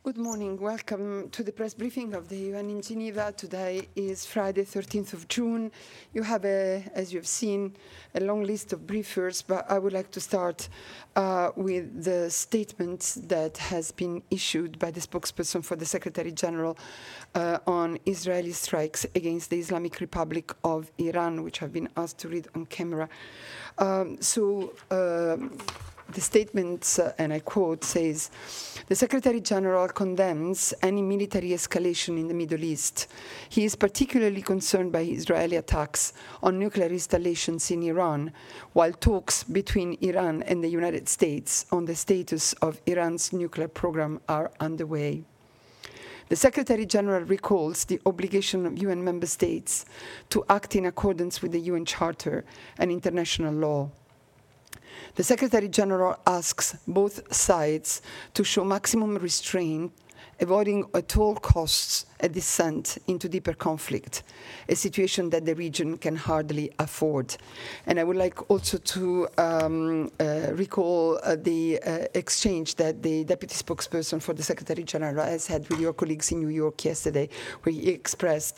Good morning. Welcome to the press briefing of the UN in Geneva. Today is Friday, 13th of June. You have, as you've seen, a long list of briefers, but I would like to start with the statement that has been issued by the spokesperson for the Secretary General on Israeli strikes against the Islamic Republic of Iran, which I've been asked to read on camera. The statement, and I quote, says, "The Secretary General condemns any military escalation in the Middle East. He is particularly concerned by Israeli attacks on nuclear installations in Iran, while talks between Iran and the United States on the status of Iran's nuclear program are underway. The Secretary General recalls the obligation of UN member states to act in accordance with the UN Charter and international law. The Secretary General asks both sides to show maximum restraint, avoiding at all costs a descent into deeper conflict, a situation that the region can hardly afford." And I would like also to recall the exchange that the Deputy Spokesperson for the Secretary General has had with your colleagues in New York yesterday, where he expressed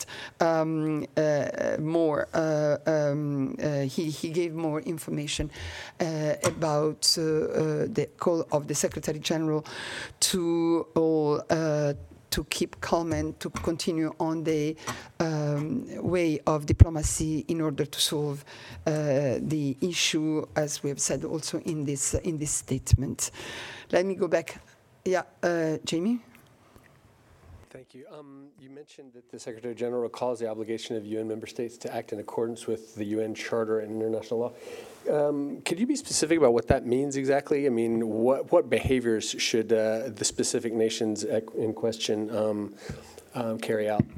he gave more information about the call of the Secretary General to all to keep calm and to continue on the way of diplomacy in order to solve the issue, as we have said also in this statement. Let me go back. Yeah, Jamie? Thank you. You mentioned that the Secretary General recalls the obligation of UN member states to act in accordance with the UN Charter and international law. Could you be specific about what that means exactly? I mean, what behaviors should the specific nations in question carry out?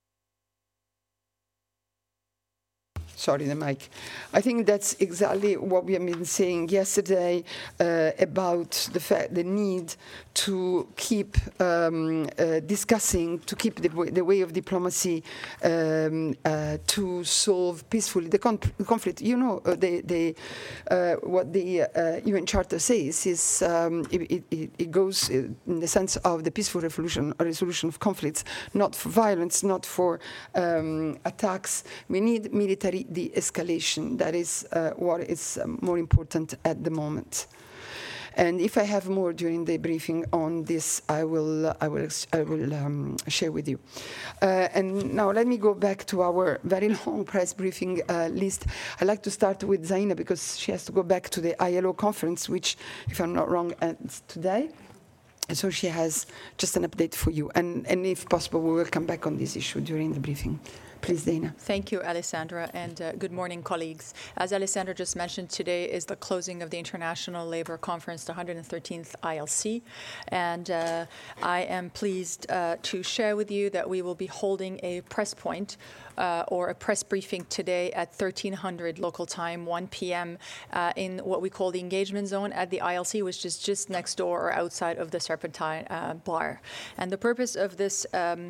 Sorry, the mic. I think that's exactly what we have been saying yesterday about the need to keep discussing, to keep the way of diplomacy to solve peacefully the conflict. You know, what the UN Charter says is it goes in the sense of the peaceful resolution of conflicts, not for violence, not for attacks. We need military de-escalation. That is what is more important at the moment. And if I have more during the briefing on this, I will share with you. And now let me go back to our very long press briefing list. I'd like to start with Zaina because she has to go back to the ILO conference, which, if I'm not wrong, ends today. So she has just an update for you. And if possible, we will come back on this issue during the briefing. Please, Dana. Thank you, Alessandra, and good morning, colleagues. As Alessandra just mentioned, today is the closing of the International Labour Conference, the 113th ILC, and I am pleased to share with you that we will be holding a press point or a press briefing today at 1300 local time, 1 p.m. In what we call the engagement zone at the ILC, which is just next door or outside of the Serpentine bar. And the purpose of this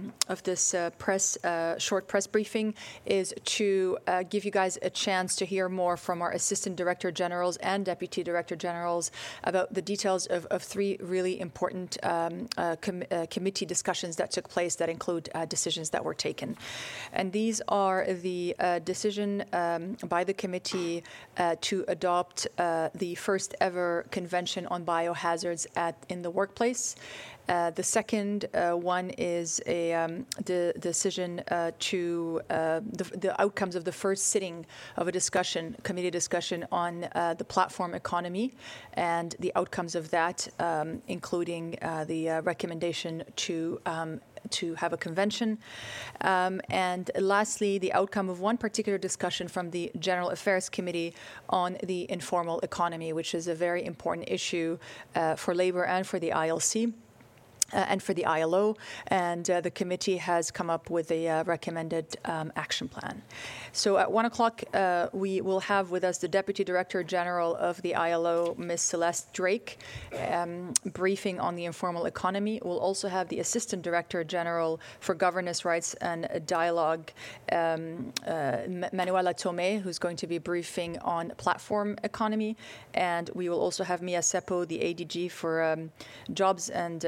short press briefing is to give you guys a chance to hear more from our Assistant Director Generals and Deputy Director Generals about the details of three really important committee discussions that took place that include decisions that were taken. And these are the decision by the committee to adopt the first ever Convention on Biohazards in the workplace. The second one is the decision to the outcomes of the first sitting of a committee discussion on the platform economy and the outcomes of that, including the recommendation to have a convention. And lastly, the outcome of one particular discussion from the General Affairs Committee on the informal economy, which is a very important issue for labor and for the ILC. And for the ILO, and the committee has come up with a recommended action plan. So at 1 o'clock, we will have with us the Deputy Director General of the ILO, Ms. Celeste Drake, briefing on the informal economy. We'll also have the Assistant Director General for Governance Rights and Dialogue, Manuela Tomé, who's going to be briefing on platform economy. And we will also have Mia Seppo, the ADG for Jobs and Social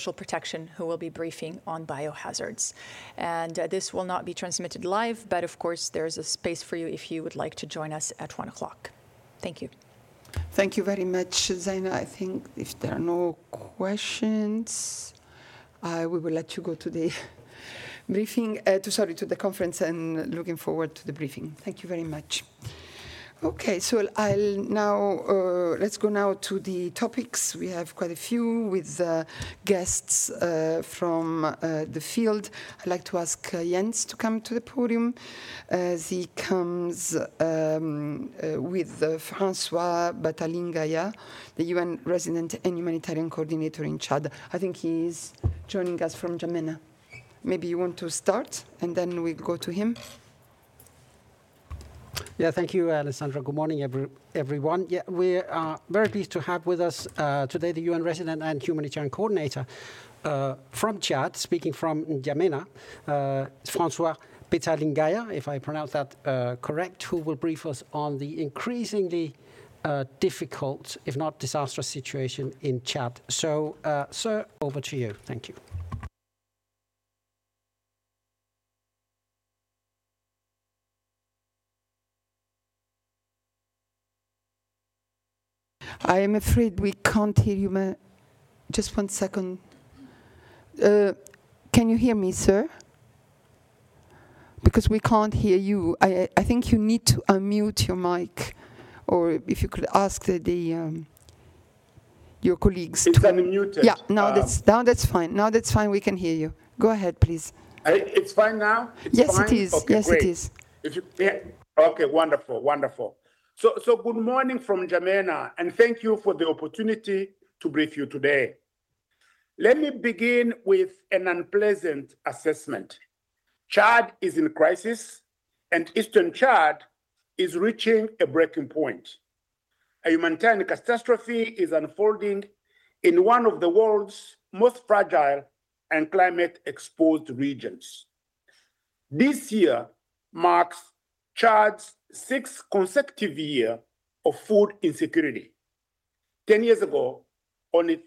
Social Protection, who will be briefing on biohazards. And this will not be transmitted live, but of course, there's a space for you if you would like to join us at 1 o'clock. Thank you. Thank you very much, Zaina. I think if there are no questions, we will let you go to the briefing, to the conference, and looking forward to the briefing. Thank you very much. Okay, so I'll now, let's go now to the topics. We have quite a few with guests from the field. I'd like to ask Jens to come to the podium as he comes with François Batalingaya, the UN Resident and Humanitarian Coordinator in Chad. I think he is joining us from N'Djamena. Maybe you want to start, and then we'll go to him. Yeah, thank you, Alessandra. Good morning, everyone. Yeah, we are very pleased to have with us today the UN Resident and Humanitarian Coordinator from Chad, speaking from N'Djamena, François Batalingaya, if I pronounce that correct, who will brief us on the increasingly difficult, if not disastrous, situation in Chad. So, sir, over to you. Thank you. I am afraid we can't hear you. Just 1 second. Can you hear me, sir? Because we can't hear you. I think you need to unmute your mic, or if you could ask your colleagues. It's unmuted. Yeah, now that's fine. Now that's fine. We can hear you. Go ahead, please. It's fine now? Yes, fine? it is. Okay, yes, great. it is. Okay, wonderful, wonderful. So good morning from N'Djamena, and thank you for the opportunity to brief you today. Let me begin with an unpleasant assessment. Chad is in crisis, and Eastern Chad is reaching a breaking point. A humanitarian catastrophe is unfolding in one of the world's most fragile and climate-exposed regions. This year marks Chad's 6th consecutive year of food insecurity. 10 years ago, only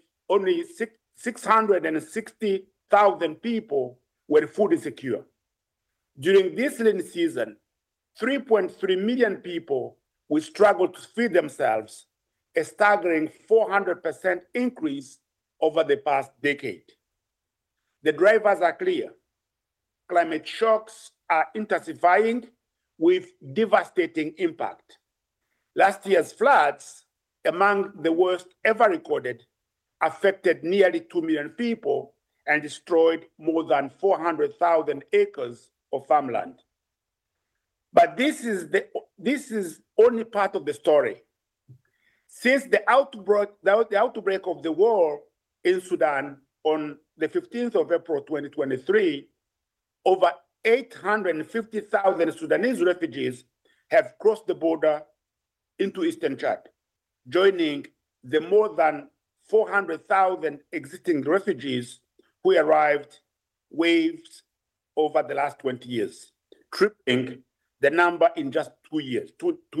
660,000 people were food insecure. During this lean season, 3.3 million people will struggle to feed themselves, a staggering 400% increase over the past decade. The drivers are clear. Climate shocks are intensifying with devastating impact. Last year's floods, among the worst ever recorded, affected nearly 2 million people and destroyed more than 400,000 acres of farmland. But this is only part of the story. Since the outbreak of the war in Sudan on the 15th of April 2023, over 850,000 Sudanese refugees have crossed the border into Eastern Chad, joining the more than 400,000 existing refugees who arrived waves over the last 20 years, tripling the number in just 2 years.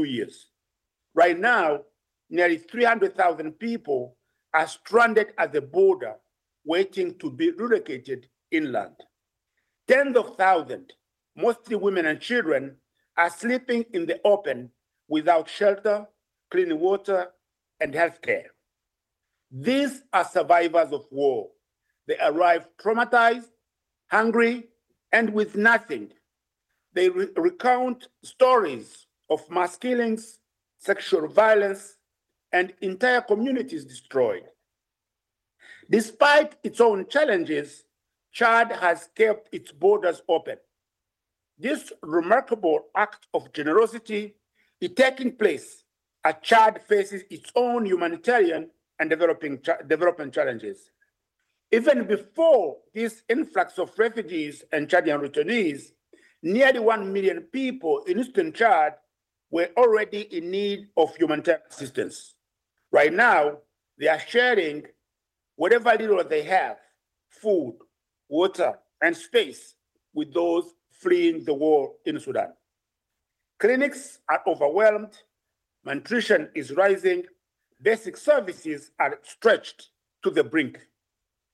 Right now, nearly 300,000 people are stranded at the border, waiting to be relocated inland. Tens of thousands, mostly women and children, are sleeping in the open without shelter, clean water, and health care. These are survivors of war. They arrive traumatized, hungry, and with nothing. They recount stories of mass killings, sexual violence, and entire communities destroyed. Despite its own challenges, Chad has kept its borders open. This remarkable act of generosity is taking place as Chad faces its own humanitarian and development challenges. Even before this influx of refugees and Chadian returnees, nearly 1 million people in Eastern Chad were already in need of humanitarian assistance. Right now, they are sharing whatever little they have, food, water, and space, with those fleeing the war in Sudan. Clinics are overwhelmed, malnutrition is rising, basic services are stretched to the brink.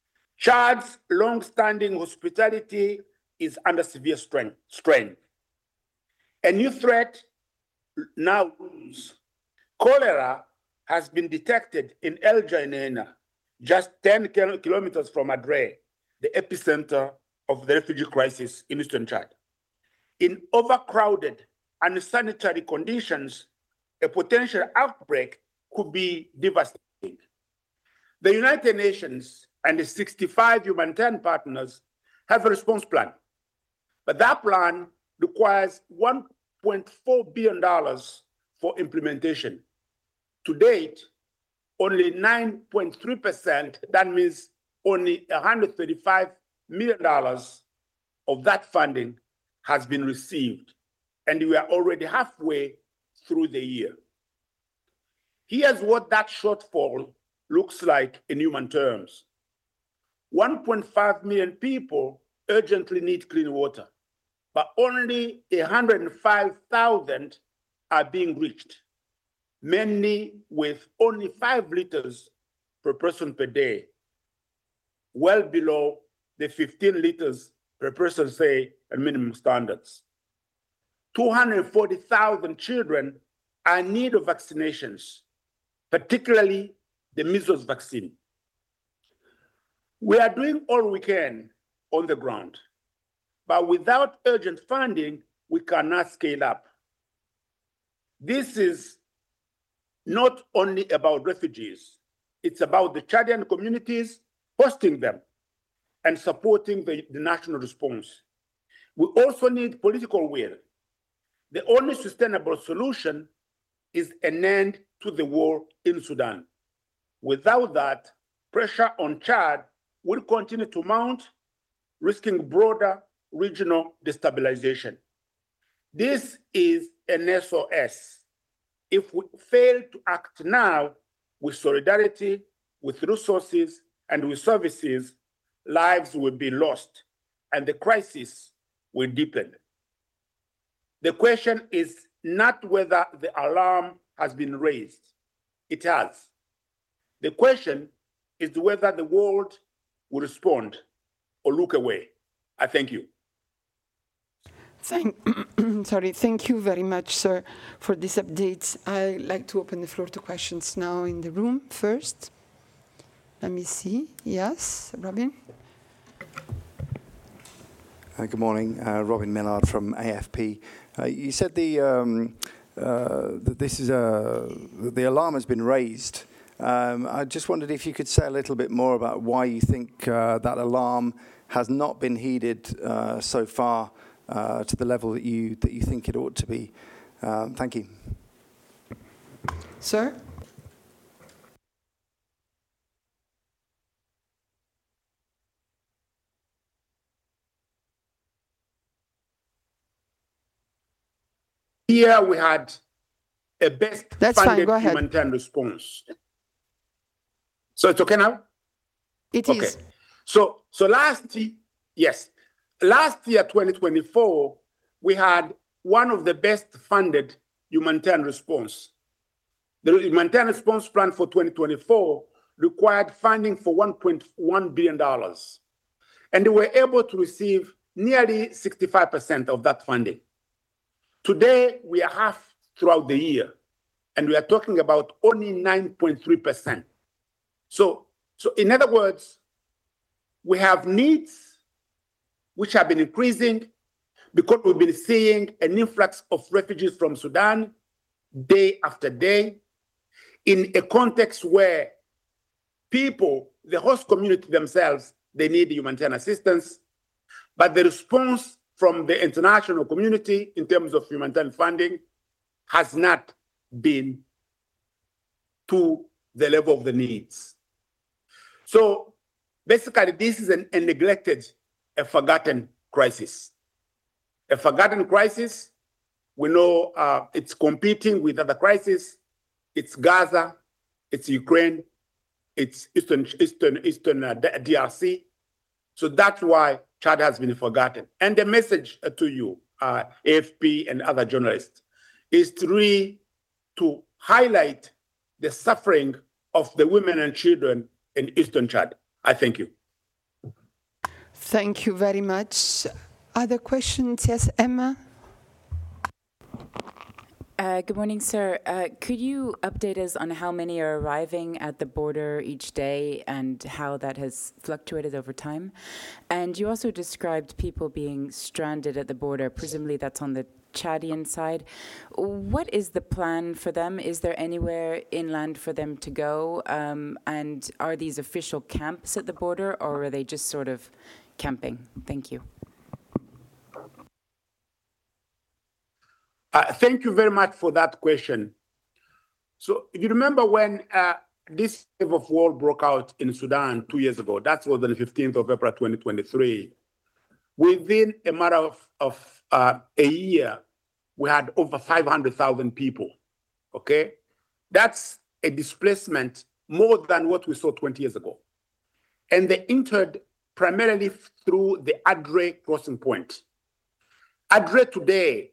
Chad's long-standing hospitality is under severe strain. A new threat now looms. Cholera has been detected in El Geneina, just 10 kilometers from Adre, the epicenter of the refugee crisis in eastern Chad. In overcrowded, unsanitary conditions, a potential outbreak could be devastating. The United Nations and the 65 humanitarian partners have a response plan, but that plan requires $1.4 billion for implementation. To date, only 9.3%, that means only $135 million of that funding has been received, and we are already halfway through the year. Here's what that shortfall looks like in human terms. 1.5 million people urgently need clean water, but only 105,000 are being reached, many with only 5 liters per person per day, well below the 15 liters per person, say, at minimum standards. 240,000 children are in need of vaccinations, particularly the measles vaccine. We are doing all we can on the ground, but without urgent funding, we cannot scale up. This is not only about refugees, it's about the Chadian communities hosting them and supporting the national response. We also need political will. The only sustainable solution is an end to the war in Sudan. Without that, pressure on Chad will continue to mount, risking broader regional destabilization. This is an SOS. If we fail to act now with solidarity, with resources, and with services, lives will be lost and the crisis will deepen. The question is not whether the alarm has been raised. It has. The question is whether the world will respond or look away. I thank you. Thank you very much, sir, for this update. I'd like to open the floor to questions now in the room first. Let me see. Yes, Robin? Good morning. Robin Millard from AFP. You said the alarm has been raised. I just wondered if you could say a little bit more about why you think that alarm has not been heeded so far to the level that you think it ought to be. Thank you. Sir? Here we had a best funded humanitarian response. So it's okay now? It is. Okay. So last year, 2024, we had one of the best funded humanitarian response. The humanitarian response plan for 2024 required funding for $1.1 billion. And they were able to receive nearly 65% of that funding. Today, we are half throughout the year, and we are talking about only 9.3%. So in other words, we have needs which have been increasing because we've been seeing an influx of refugees from Sudan day after day in a context where people, the host community themselves, they need humanitarian assistance, but the response from the international community in terms of humanitarian funding has not been to the level of the needs. So basically, this is a neglected, a forgotten crisis. A forgotten crisis, we know it's competing with other crises. It's Gaza, it's Ukraine, it's Eastern DRC. So that's why Chad has been forgotten. And the message to you, AFP and other journalists, is to highlight the suffering of the women and children in Eastern Chad. I thank you. Thank you very much. Other questions? Yes, Emma? Good morning, sir. Could you update us on how many are arriving at the border each day and how that has fluctuated over time? And you also described people being stranded at the border. Presumably that's on the Chadian side. What is the plan for them? Is there anywhere inland for them to go? And are these official camps at the border, or are they just sort of camping? Thank you. Thank you very much for that question. So if you remember when this wave of war broke out in Sudan 2 years ago, that was on the 15th of April 2023, within a matter of a year, we had over 500,000 people, okay? That's a displacement more than what we saw 20 years ago. And they entered primarily through the Adre crossing point. Adre today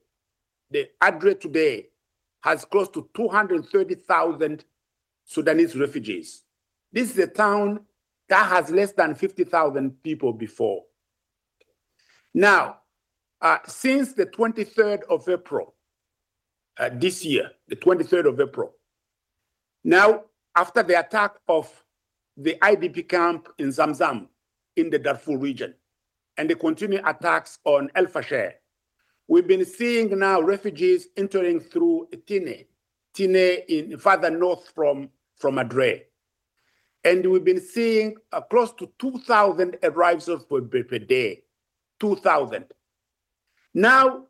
has close to 230,000 Sudanese refugees. This is a town that has less than 50,000 people before. Now, since the 23rd of April this year, the 23rd of April, now after the attack of the IDP camp in Zamzam in the Darfur region and the continuing attacks on El Fasher, we've been seeing now refugees entering through Tine in further north from Adre. And we've been seeing close to 2,000 arrivals per day, 2,000. Now,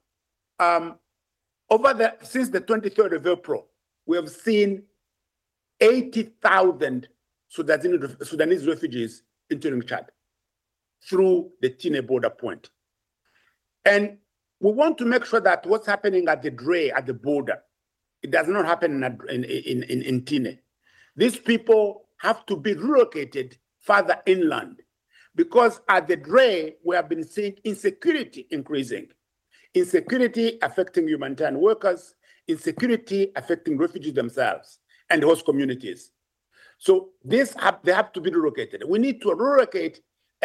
since the 23rd of April, we have seen 80,000 Sudanese refugees entering Chad through the Tine border point. And we want to make sure that what's happening at the Dre, at the border, it does not happen in Tine. These people have to be relocated further inland because at the Dre, we have been seeing insecurity increasing. Insecurity affecting humanitarian workers, insecurity affecting refugees themselves and host communities. So they have to be relocated. We need to relocate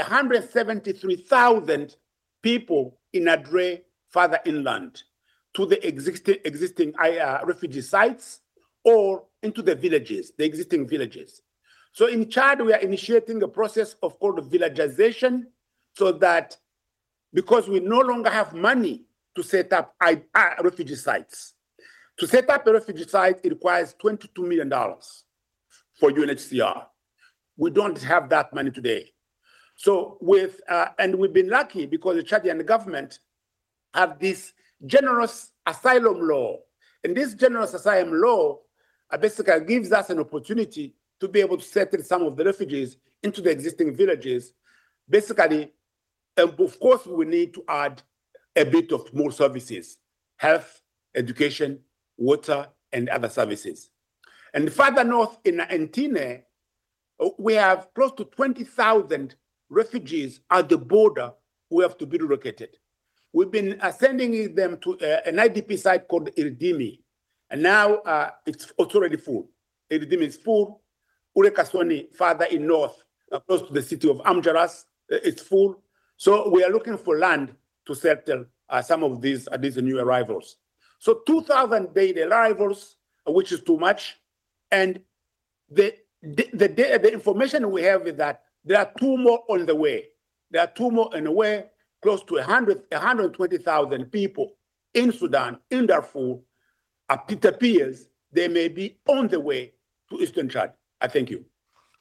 173,000 people in Adre further inland to the existing refugee sites or into the villages, the existing villages. So in Chad, we are initiating a process of called villagization so that because we no longer have money to set up refugee sites. To set up a refugee site, it requires $22 million for UNHCR. We don't have that money today. So and we've been lucky because the Chadian government have this generous asylum law. And this generous asylum law basically gives us an opportunity to be able to settle some of the refugees into the existing villages. Basically, of course, we need to add a bit of more services, health, education, water, and other services. And further north in Tine, we have close to 20,000 refugees at the border who have to be relocated. We've been sending them to an IDP site called Iridimi, and now it's already full. Iridimi is full. Urekasoni, further in north, close to the city of Amjaras, it's full. So we are looking for land to settle some of these new arrivals. So 2,000 daily arrivals, which is too much. And the information we have is that there are 2 more on the way. There are 2 more on the way, close to 120,000 people in Sudan, in Darfur. It appears they may be on the way to Eastern Chad. I thank you.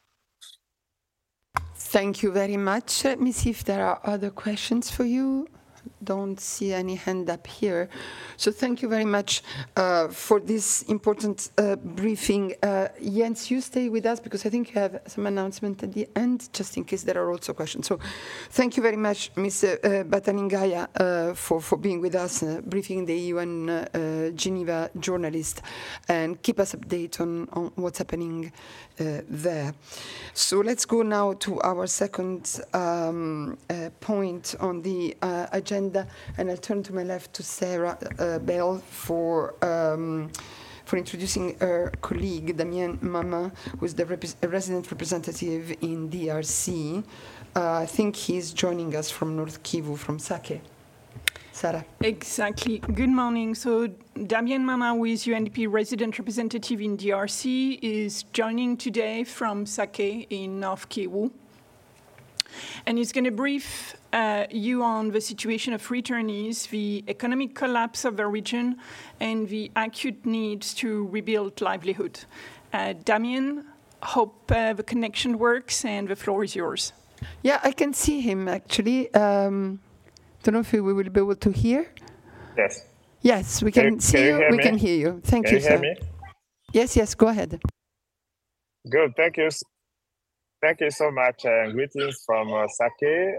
Thank you very much. Let me see if there are other questions for you. Don't see any hand up here. So thank you very much for this important briefing. Jens, you stay with us because I think you have some announcement at the end, just in case there are also questions. So thank you very much, Mr. Bataningaya, for being with us, briefing the UN Geneva journalist, and keep us updated on what's happening there. So let's go now to our second point on the agenda, and I'll turn to my left to Sarah Bell for introducing her colleague, Damien Mama, who is the resident representative in DRC. I think he's joining us from North Kivu, from Sake. Sarah. Exactly. Good morning. So Damien Mama, who is UNDP resident representative in DRC, is joining today from Sake in North Kivu. And he's going to brief you on the situation of returnees, the economic collapse of the region, and the acute needs to rebuild livelihood. Damien, hope the connection works, and the floor is yours. Yeah, I can see him, actually. Don't know if we will be able to hear. Yes. Yes, we can see you. We can hear you. Thank you, sir. Can you hear me? Yes, go ahead. Good. Thank you. Thank you so much. Greetings from Sake.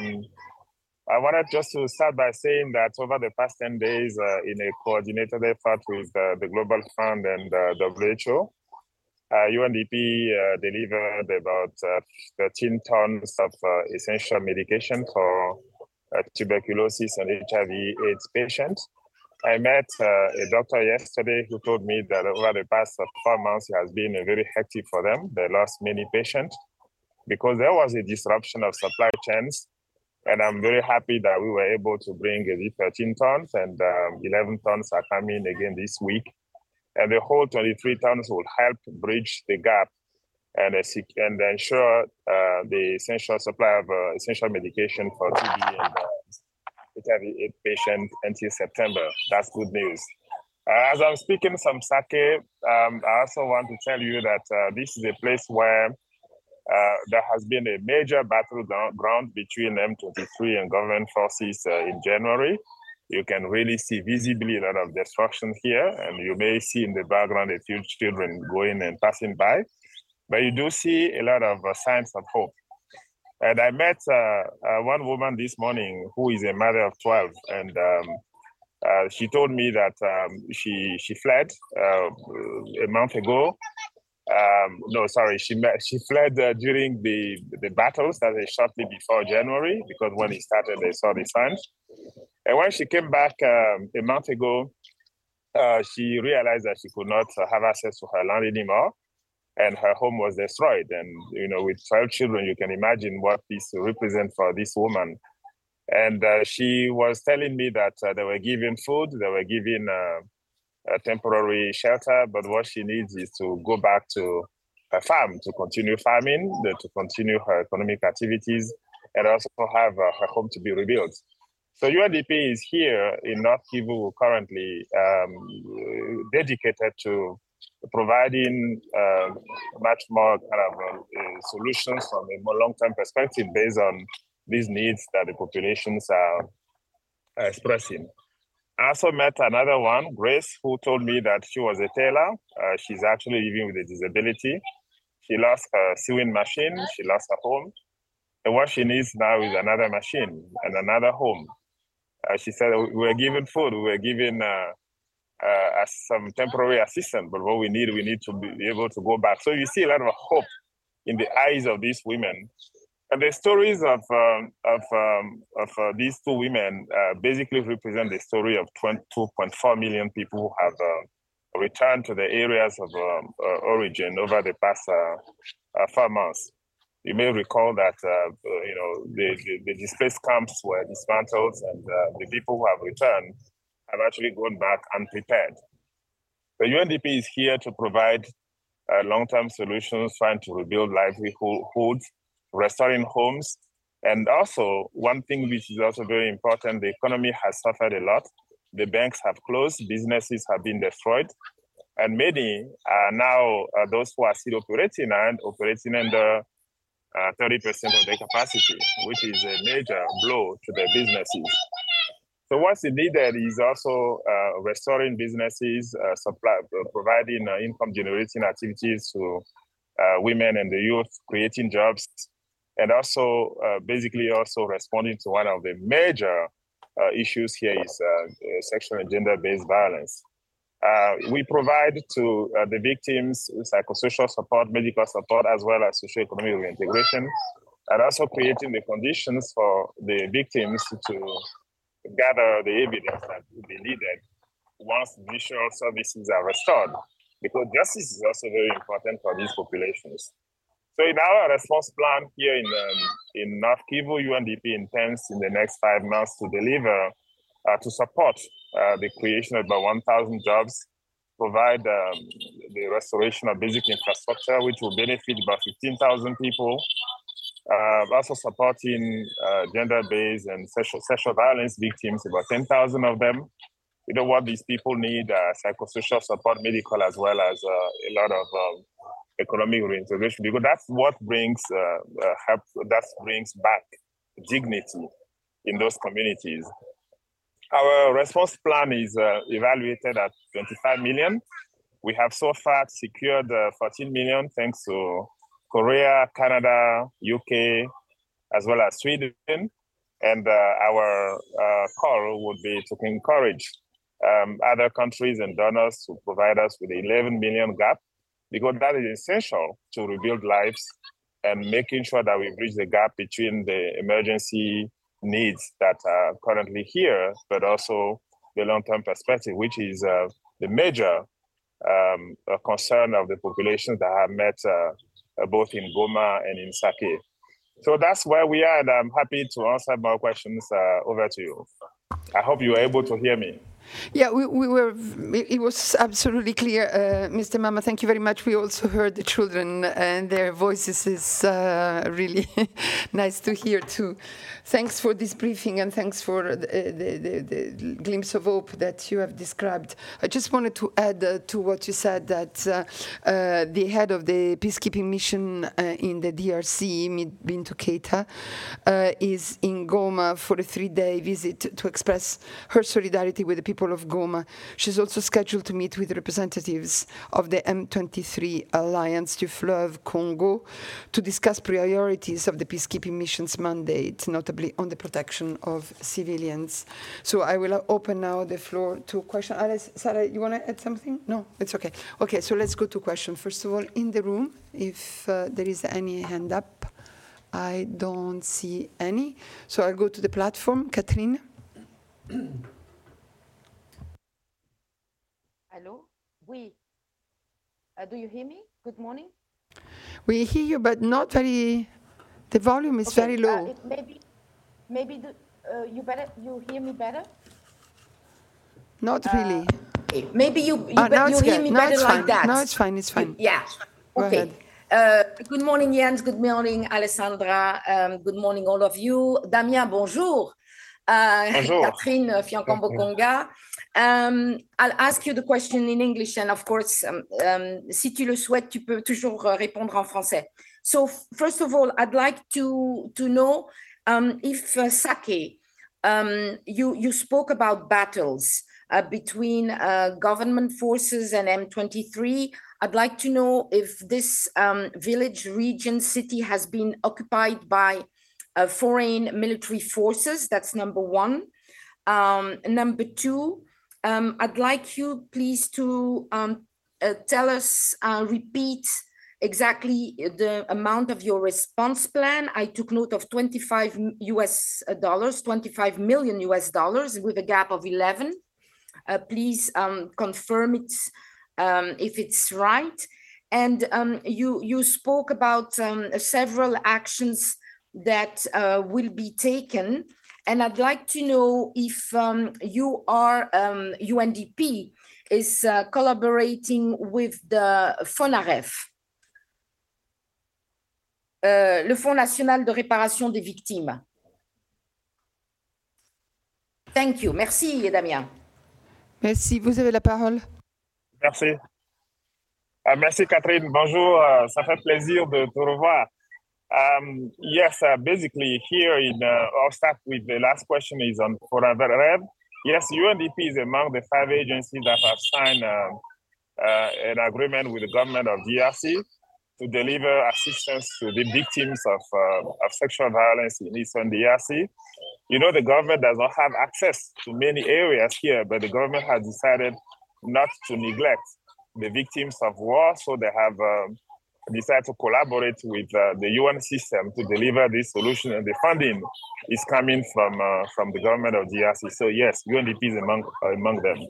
I wanted just to start by saying that over the past 10 days, in a coordinated effort with the Global Fund and WHO, UNDP delivered about 13 tons of essential medication for tuberculosis and HIV/AIDS patients. I met a doctor yesterday who told me that over the past 4 months, it has been very hectic for them. They lost many patients because there was a disruption of supply chains. And I'm very happy that we were able to bring 13 tons, and 11 tons are coming again this week. And the whole 23 tons will help bridge the gap and ensure the essential supply of essential medication for TB and HIV/AIDS patients until September. That's good news. As I'm speaking from Sake, I also want to tell you that this is a place where there has been a major battleground between M23 and government forces in January. You can really see visibly a lot of destruction here, and you may see in the background a few children going and passing by. But you do see a lot of signs of hope. And I met one woman this morning who is a mother of 12, and she told me that she fled a month ago. She fled during the battles that were shortly before January, because when it started, they saw the signs. And when she came back a month ago, she realized that she could not have access to her land anymore, and her home was destroyed. And with 12 children, you can imagine what this represents for this woman. And she was telling me that they were giving food, they were giving a temporary shelter, but what she needs is to go back to her farm, to continue farming, to continue her economic activities, and also have her home to be rebuilt. So UNDP is here in North Kivu currently dedicated to providing much more kind of solutions from a more long-term perspective based on these needs that the populations are expressing. I also met another one, Grace, who told me that she was a tailor. She's actually living with a disability. She lost her sewing machine, she lost her home. And what she needs now is another machine and another home. She said, we were given food, we were given some temporary assistance, but what we need to be able to go back. So you see a lot of hope in the eyes of these women. And the stories of these two women basically represent the story of 2.4 million people who have returned to the areas of origin over the past 4 months. You may recall that the displaced camps were dismantled, and the people who have returned have actually gone back unprepared. The UNDP is here to provide long-term solutions, trying to rebuild livelihoods, restoring homes. And also, one thing which is also very important, the economy has suffered a lot. The banks have closed, businesses have been destroyed, and many are now those who are still operating under 30% of their capacity, which is a major blow to their businesses. So what's needed is also restoring businesses, providing income-generating activities to women and the youth, creating jobs, and also basically also responding to one of the major issues here is sexual and gender-based violence. We provide to the victims psychosocial support, medical support, as well as socio-economic reintegration, and also creating the conditions for the victims to gather the evidence that will be needed once judicial services are restored, because justice is also very important for these populations. So in our response plan here in North Kivu, UNDP intends in the next 5 months to deliver, to support the creation of about 1,000 jobs, provide the restoration of basic infrastructure, which will benefit about 15,000 people, also supporting gender-based and sexual violence victims, about 10,000 of them. You know what these people need, psychosocial support, medical, as well as a lot of economic reintegration, because that's what brings help, that brings back dignity in those communities. Our response plan is evaluated at 25 million. We have so far secured 14 million thanks to Korea, Canada, UK, as well as Sweden. And our call would be to encourage other countries and donors to provide us with the 11 million gap, because that is essential to rebuild lives and making sure that we bridge the gap between the emergency needs that are currently here, but also the long-term perspective, which is the major concern of the populations that have met both in Goma and in Sake. So that's where we are, and I'm happy to answer more questions. Over to you. I hope you were able to hear me. Yeah, we were. It was absolutely clear, Mr. Mama. Thank you very much. We also heard the children and their voices is really nice to hear too. Thanks for this briefing and thanks for the glimpse of hope that you have described. I just wanted to add to what you said that the head of the peacekeeping mission in the DRC, Bintou Keita, is in Goma for a 3-day visit to express her solidarity with the people of Goma. She's also scheduled to meet with representatives of the M23 Alliance du Fleuve Congo to discuss priorities of the peacekeeping mission's mandate, notably on the protection of civilians. So I will open now the floor to questions. Alice, Sarah, you want to add something? No, it's okay. Okay, so let's go to questions. First of all, in the room, if there is any hand up, I don't see any. So I'll go to the platform. Catherine? Hello? Oui. Do you hear me? Good morning. We hear you, but not very. The volume is very low. Maybe you hear me better. Not really. Okay. Maybe you hear me no, better like that. No, it's fine. It's fine. Yeah. Okay. Good morning, Jens. Good morning, Alessandra. Good morning, all of you. Damien, bonjour. Bonjour. Catherine Fiankambo-Konga. I'll ask you the question in English, and of course, si tu le souhaites, tu peux toujours répondre en français. So, first of all, I'd like to know if Sake, you spoke about battles between government forces and M23. I'd like to know if this village, region, city has been occupied by foreign military forces. That's number one. Number two, I'd like you please to tell us, repeat exactly the amount of your response plan. I took note of $25 million with a gap of 11. Please confirm it if it's right. And you spoke about several actions that will be taken. And I'd like to know if you are, UNDP is collaborating with the FONAREF, le Fonds National de Réparation des Victimes. Thank you. Merci, Damien. Merci. Vous avez la parole. Merci. Merci, Catherine. Bonjour. Ça fait plaisir de te revoir. Yes, basically here I'll start with the last question is on FONAREF. Yes, UNDP is among the 5 agencies that have signed an agreement with the government of DRC to deliver assistance to the victims of sexual violence in Eastern DRC. You know, the government does not have access to many areas here, but the government has decided not to neglect the victims of war, so they have decided to collaborate with the UN system to deliver this solution, and the funding is coming from the government of DRC. So yes, UNDP is among them.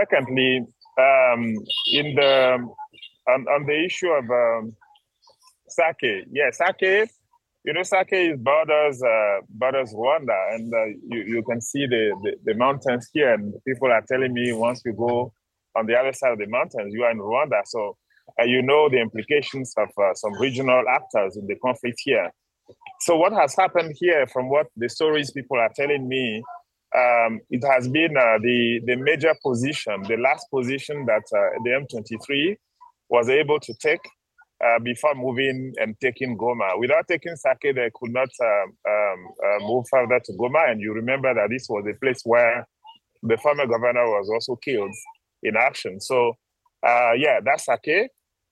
Secondly, on the issue of Sake. Yeah, Sake. Sake borders Rwanda, and you can see the mountains here. And people are telling me once you go on the other side of the mountains, you are in Rwanda. So the implications of some regional actors in the conflict here. So what has happened here, from what the stories people are telling me, it has been the major position, the last position that the M23 was able to take before moving and taking Goma. Without taking Sake, they could not move further to Goma. And you remember that this was a place where the former governor was also killed in action. So, that's Sake.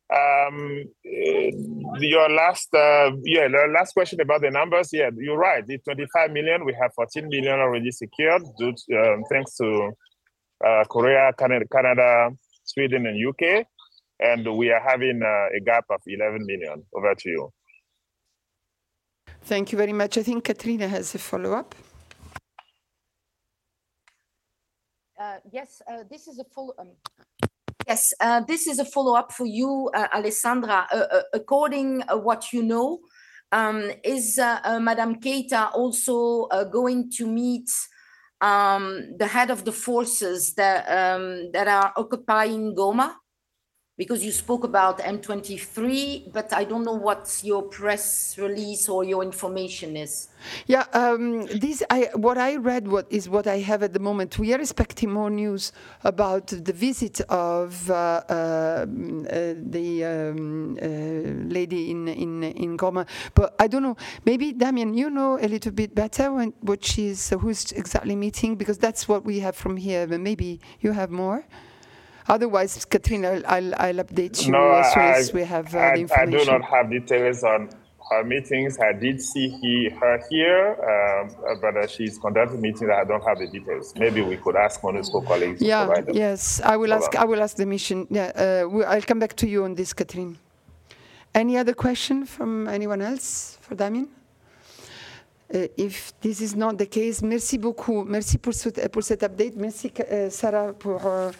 Your last question about the numbers. Yeah, you're right. The 25 million, we have 14 million already secured, thanks to Korea, Canada, Sweden, and UK. And we are having a gap of 11 million. Over to you. Thank you very much. I think Katrina has a follow-up. Yes, this is a follow-up. Yes, this is a follow-up for you, Alessandra. According to what you know, is Madame Keita also going to meet the head of the forces that are occupying Goma? Because you spoke about M23, but I don't know what your press release or your information is. Yeah, what I read is what I have at the moment. We are expecting more news about the visit of the lady in Goma, but I don't know. Maybe Damien, you know a little bit better who's exactly meeting, because that's what we have from here. But maybe you have more. Otherwise, Katrina, I'll update you as soon as we have the information. I do not have details on her meetings. I did see her here, but she's conducting meetings. I don't have the details. Maybe we could ask MONUSCO colleagues to provide them. Yes, I will ask the mission. Yeah, I'll come back to you on this, Catherine. Any other question from anyone else for Damien? If this is not the case, merci beaucoup. Merci pour cet update. Merci, Sarah, pour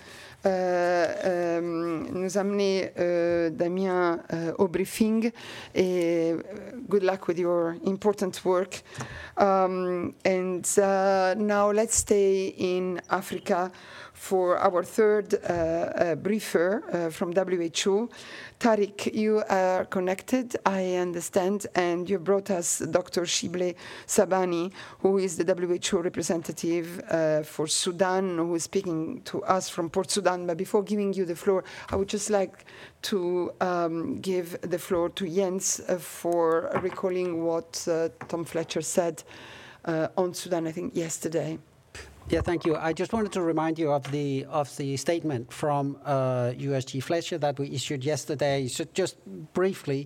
nous amener Damien au briefing, et good luck with your important work. And now let's stay in Africa for our third briefer from WHO. Tariq, you are connected, I understand, and you brought us Dr. Shibleh Sabany, who is the WHO representative for Sudan, who is speaking to us from Port Sudan. But before giving you the floor, I would just like to give the floor to Jens for recalling what Tom Fletcher said on Sudan, I think, yesterday. Yeah, thank you. I just wanted to remind you of the statement from USG Fletcher that we issued yesterday. So just briefly,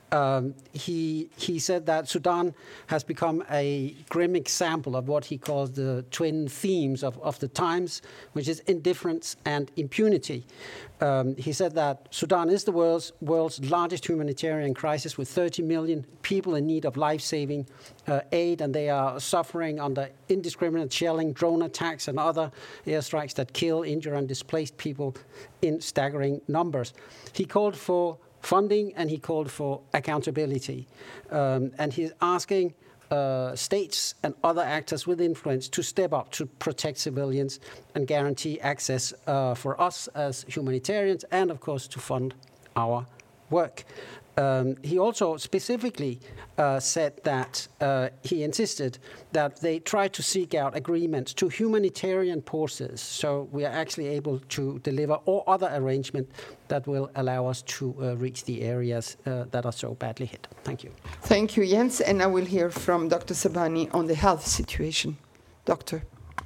he said that Sudan has become a grim example of what he calls the twin themes of the times, which is indifference and impunity. He said that Sudan is the world's largest humanitarian crisis, with 30 million people in need of life-saving aid, and they are suffering under indiscriminate shelling, drone attacks, and other airstrikes that kill, injure, and displace people in staggering numbers. He called for funding and he called for accountability, and he's asking states and other actors with influence to step up to protect civilians and guarantee access for us as humanitarians, and of course to fund our work. He also specifically said that he insisted that they try to seek out agreements to humanitarian pauses, so we are actually able to deliver or other arrangement that will allow us to reach the areas that are so badly hit. Thank you. Thank you, Jens. And I will hear from Dr. Sabany on the health situation. Doctor.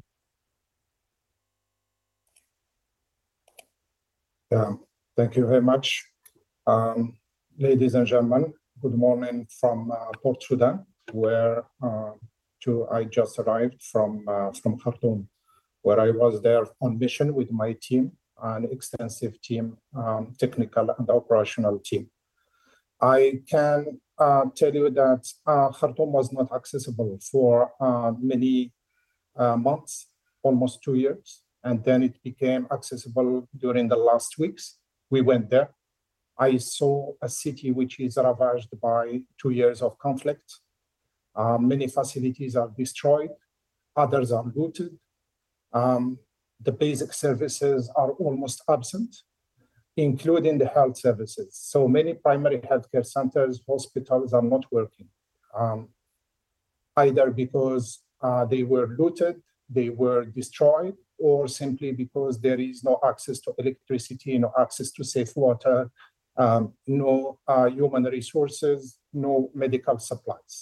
Thank you very much. Ladies and gentlemen, good morning from Port Sudan, where I just arrived from Khartoum, where I was there on mission with my team, an extensive team, technical and operational team. I can tell you that Khartoum was not accessible for many months, almost 2 years, and then it became accessible during the last weeks. We went there. I saw a city which is ravaged by 2 years of conflict. Many facilities are destroyed, others are looted. The basic services are almost absent, including the health services. So many primary healthcare centers, hospitals are not working, either because they were looted, they were destroyed, or simply because there is no access to electricity, no access to safe water, no human resources, no medical supplies.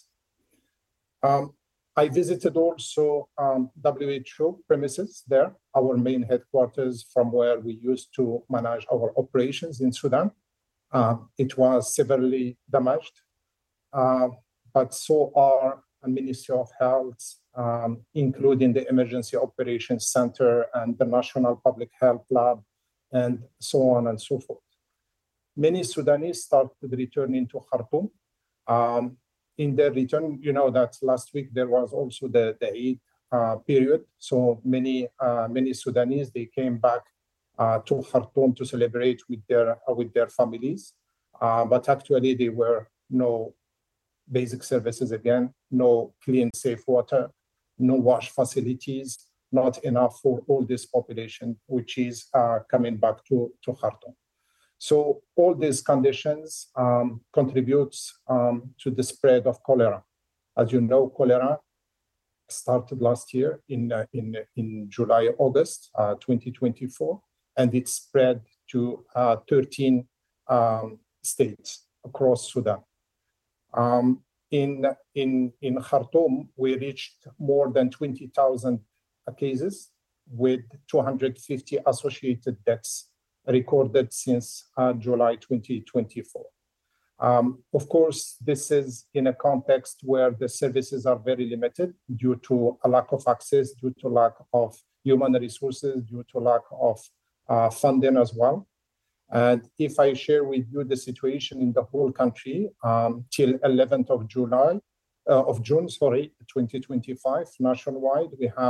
I visited also WHO premises there, our main headquarters from where we used to manage our operations in Sudan. It was severely damaged, but so are the Ministry of Health, including the Emergency Operations Center and the National Public Health Lab, and so on and so forth. Many Sudanese started returning to Khartoum. In their return, you know that last week there was also the Eid period. So many Sudanese, they came back to Khartoum to celebrate with their families. But actually there were no basic services again, no clean, safe water, no wash facilities, not enough for all this population, which is coming back to Khartoum. So all these conditions contributes to the spread of cholera. As you know, cholera started last year in July, August 2024, and it spread to 13 states across Sudan. In Khartoum, we reached more than 20,000 cases with 250 associated deaths recorded since July 2024. Of course, this is in a context where the services are very limited due to a lack of access, due to lack of human resources, due to lack of funding as well. And if I share with you the situation in the whole country, till 11th of June, 2025, nationwide, we have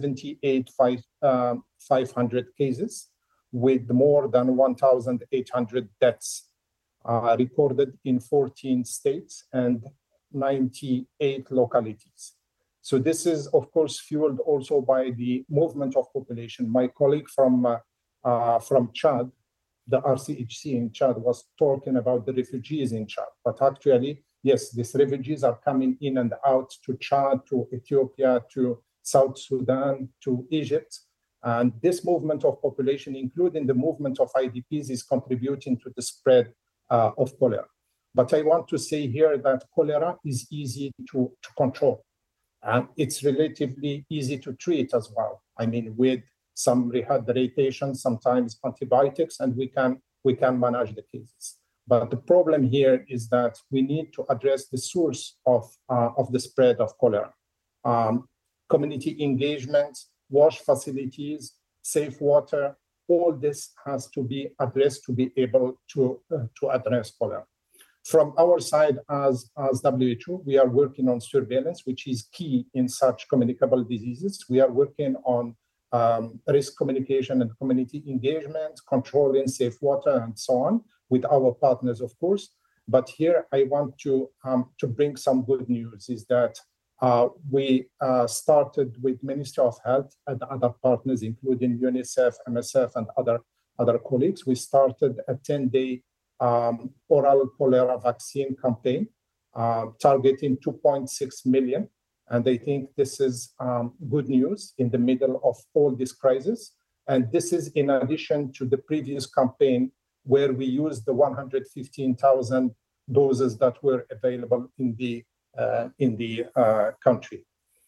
78,500 cases with more than 1,800 deaths recorded in 14 states and 98 localities. So this is, of course, fueled also by the movement of population. My colleague from Chad, the RCHC in Chad, was talking about the refugees in Chad. But actually, yes, these refugees are coming in and out to Chad, to Ethiopia, to South Sudan, to Egypt. And this movement of population, including the movement of IDPs, is contributing to the spread of cholera. But I want to say here that cholera is easy to control, and it's relatively easy to treat as well. I mean, with some rehydration, sometimes antibiotics, and we can manage the cases. But the problem here is that we need to address the source of the spread of cholera. Community engagement, wash facilities, safe water, all this has to be addressed to be able to address cholera. From our side as WHO, we are working on surveillance, which is key in such communicable diseases. We are working on risk communication and community engagement, controlling safe water, and so on, with our partners, of course. But here I want to bring some good news, is that we started with Ministry of Health and other partners, including UNICEF, MSF, and other colleagues. We started a 10-day oral cholera vaccine campaign targeting 2.6 million. And I think this is good news in the middle of all this crisis. And this is in addition to the previous campaign where we used the 115,000 doses that were available in the country.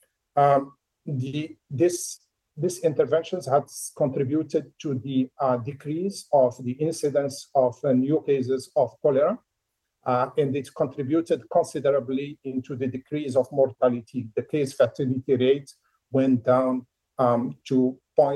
This interventions has contributed to the decrease of the incidence of new cases of cholera, and it contributed considerably into the decrease of mortality. The case fatality rate went down to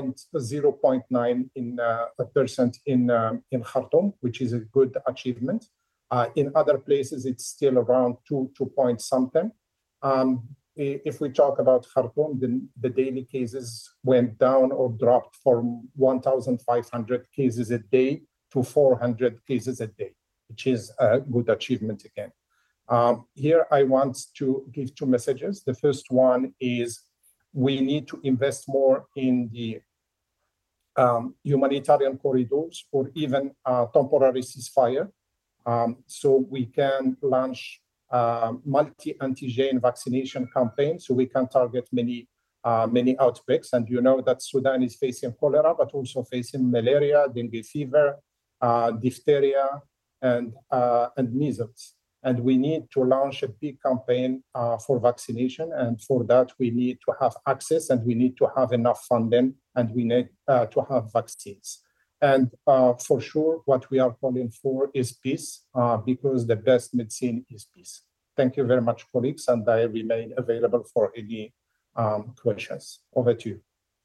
0.9% in Khartoum, which is a good achievement. In other places, it's still around 2 point something. If we talk about Khartoum, the daily cases went down or dropped from 1,500 cases a day to 400 cases a day. which is a good achievement again. Here I want to give two messages. The first one is we need to invest more in the humanitarian corridors or even temporary ceasefire, so we can launch multi-antigen vaccination campaign so we can target many outbreaks. And you know that Sudan is facing cholera, but also facing malaria, dengue fever, diphtheria, and measles. And we need to launch a big campaign for vaccination. And for that, we need to have access and we need to have enough funding and we need to have vaccines. And for sure, what we are calling for is peace because the best medicine is peace. Thank you very much, colleagues, and I remain available for any questions. Over to you.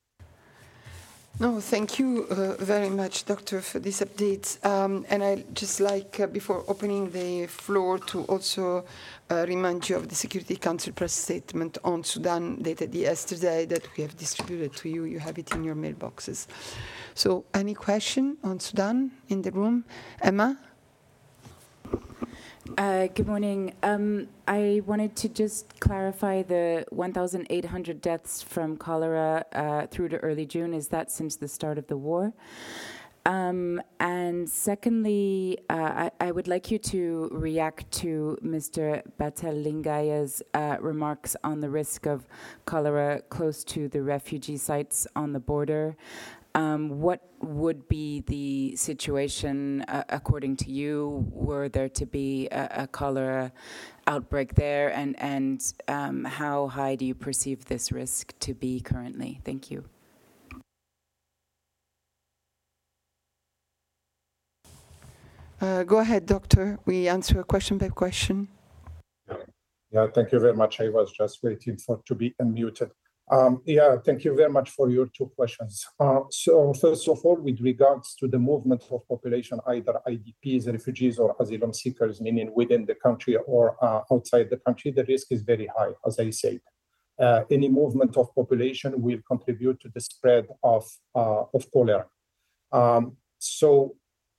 No, thank you very much, Doctor, for this update. And I'd just like, before opening the floor, to also remind you of the Security Council press statement on Sudan dated yesterday that we have distributed to you. You have it in your mailboxes. So any question on Sudan in the room? Emma? Good morning. I wanted to just clarify the 1,800 deaths from cholera through to early June. Is that since the start of the war? And secondly, I would like you to react to Mr. Batalingaya's remarks on the risk of cholera close to the refugee sites on the border. What would be the situation, according to you, were there to be a cholera outbreak there, and how high do you perceive this risk to be currently? Thank you. Go ahead, Doctor. We answer question by question. Yeah, thank you very much. I was just waiting to be unmuted. Thank you very much for your two questions. So first of all, with regards to the movement of population, either IDPs, refugees, or asylum seekers, meaning within the country or outside the country, the risk is very high, as I said. Any movement of population will contribute to the spread of cholera. So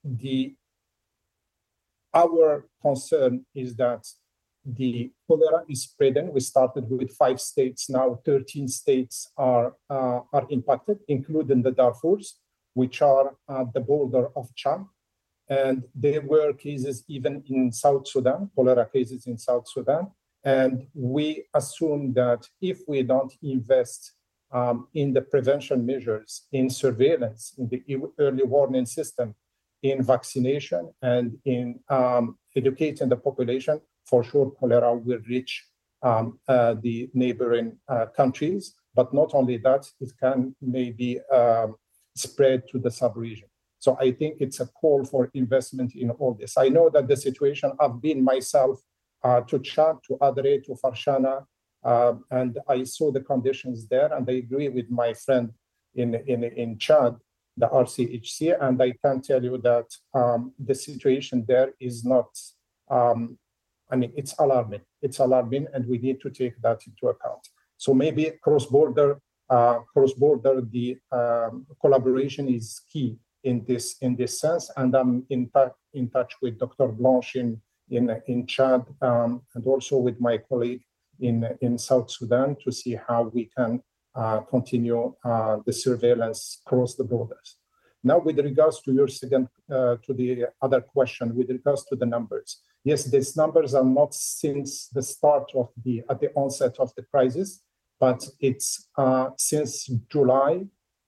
our concern is that the cholera is spreading. We started with 5 states. Now 13 states are impacted, including the Darfurs, which are at the border of Chad. And there were cases even in South Sudan, cholera cases in South Sudan. And we assume that if we don't invest in the prevention measures, in surveillance, in the early warning system, in vaccination, and in educating the population, for sure, cholera will reach the neighboring countries. But not only that, it can maybe spread to the sub-region. So I think it's a call for investment in all this. I know that the situation, I've been myself to Chad, to Adre, to Farshana, and I saw the conditions there, and I agree with my friend in Chad, the RCHC, and I can tell you that the situation there is not, it's alarming. It's alarming, and we need to take that into account. So maybe cross-border, the collaboration is key in this sense. And I'm in touch with Dr. Blanche in Chad, and also with my colleague in South Sudan to see how we can continue the surveillance across the borders. Now, with regards to your second, to the other question, with regards to the numbers, yes, these numbers are not since the start of at the onset of the crisis, but it's since July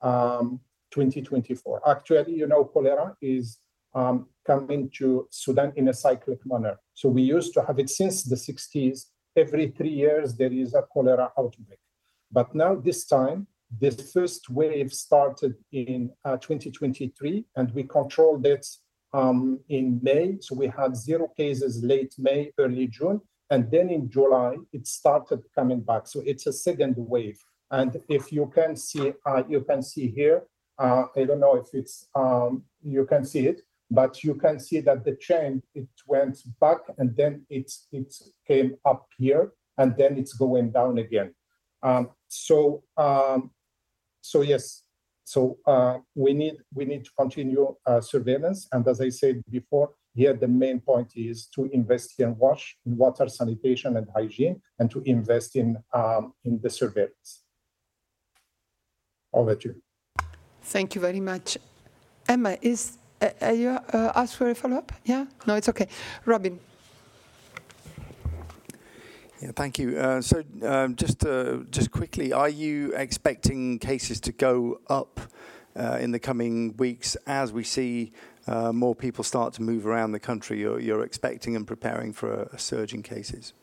2024. Actually, cholera is coming to Sudan in a cyclic manner. So we used to have it since the 60s. Every 3 years, there is a cholera outbreak. But now this time, this first wave started in 2023, and we controlled it in May. So we had 0 cases late May, early June. And then in July, it started coming back. So it's a second wave. And if you can see here, I don't know if it's you can see it, but you can see that the trend, it went back and then it came up here and then it's going down again. So yes, we need to continue surveillance. And as I said before, here the main point is to invest in water, sanitation, and hygiene, and to invest in the surveillance. Over to you. Thank you very much. Emma, are you asked for a follow-up? Yeah? No, it's okay. Robin. Yeah, thank you. Just quickly, are you expecting cases to go up in the coming weeks as we see more people start to move around the country? You're expecting and preparing for a surge in cases?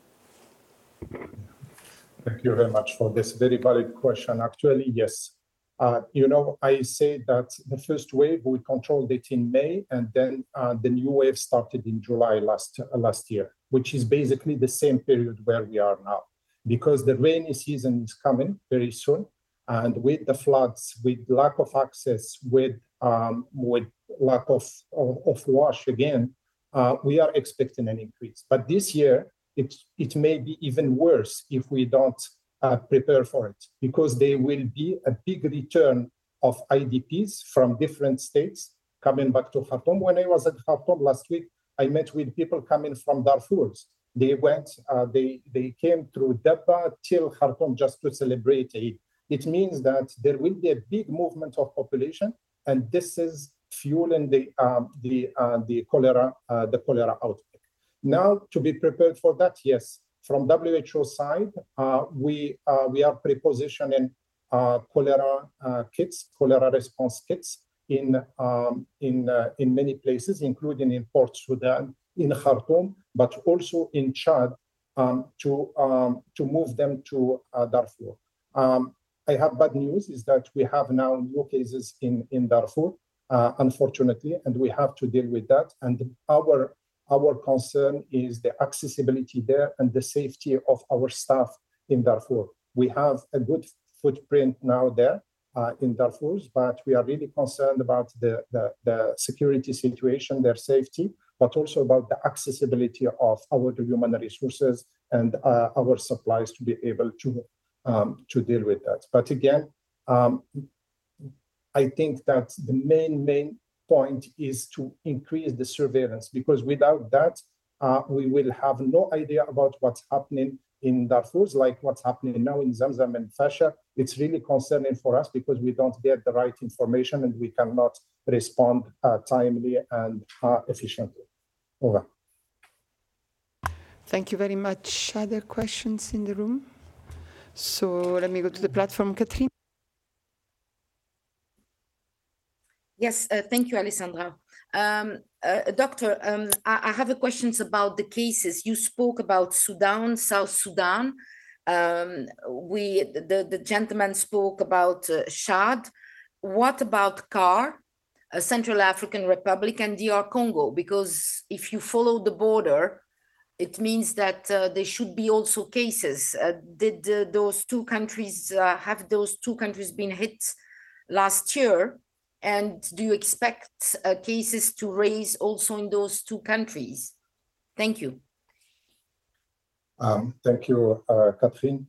Thank you very much for this very valid question. Actually, yes. I say that the first wave, we controlled it in May, and then the new wave started in July last year, which is basically the same period where we are now. Because the rainy season is coming very soon, and with the floods, with lack of access, with lack of wash again, we are expecting an increase. But this year, it may be even worse if we don't prepare for it, because there will be a big return of IDPs from different states coming back to Khartoum. When I was at Khartoum last week, I met with people coming from Darfur. They came through Dabba till Khartoum just to celebrate Eid. It means that there will be a big movement of population, and this is fueling the cholera outbreak. Now, to be prepared for that, yes, from WHO side, we are prepositioning cholera kits, cholera response kits in many places, including in Port Sudan, in Khartoum, but also in Chad, to move them to Darfur. I have bad news is that we have now new cases in Darfur, unfortunately, and we have to deal with that. And our concern is the accessibility there and the safety of our staff in Darfur. We have a good footprint now there in Darfur, but we are really concerned about the security situation, their safety, but also about the accessibility of our human resources and our supplies to be able to deal with that. But again, I think that the main point is to increase the surveillance, because without that, we will have no idea about what's happening in Darfur, like what's happening now in Zamzam and Fasher. It's really concerning for us because we don't get the right information and we cannot respond timely and efficiently. Over. Thank you very much. Other questions in the room? So let me go to the platform. Catherine? Yes, thank you, Alessandra. Doctor, I have a questions about the cases. You spoke about Sudan, South Sudan. The gentleman spoke about Chad. What about CAR, Central African Republic, and DR Congo? Because if you follow the border, it means that there should be also cases. Did those two countries, have those two countries been hit last year? And do you expect cases to raise also in those two countries? Thank you. Thank you, Catherine.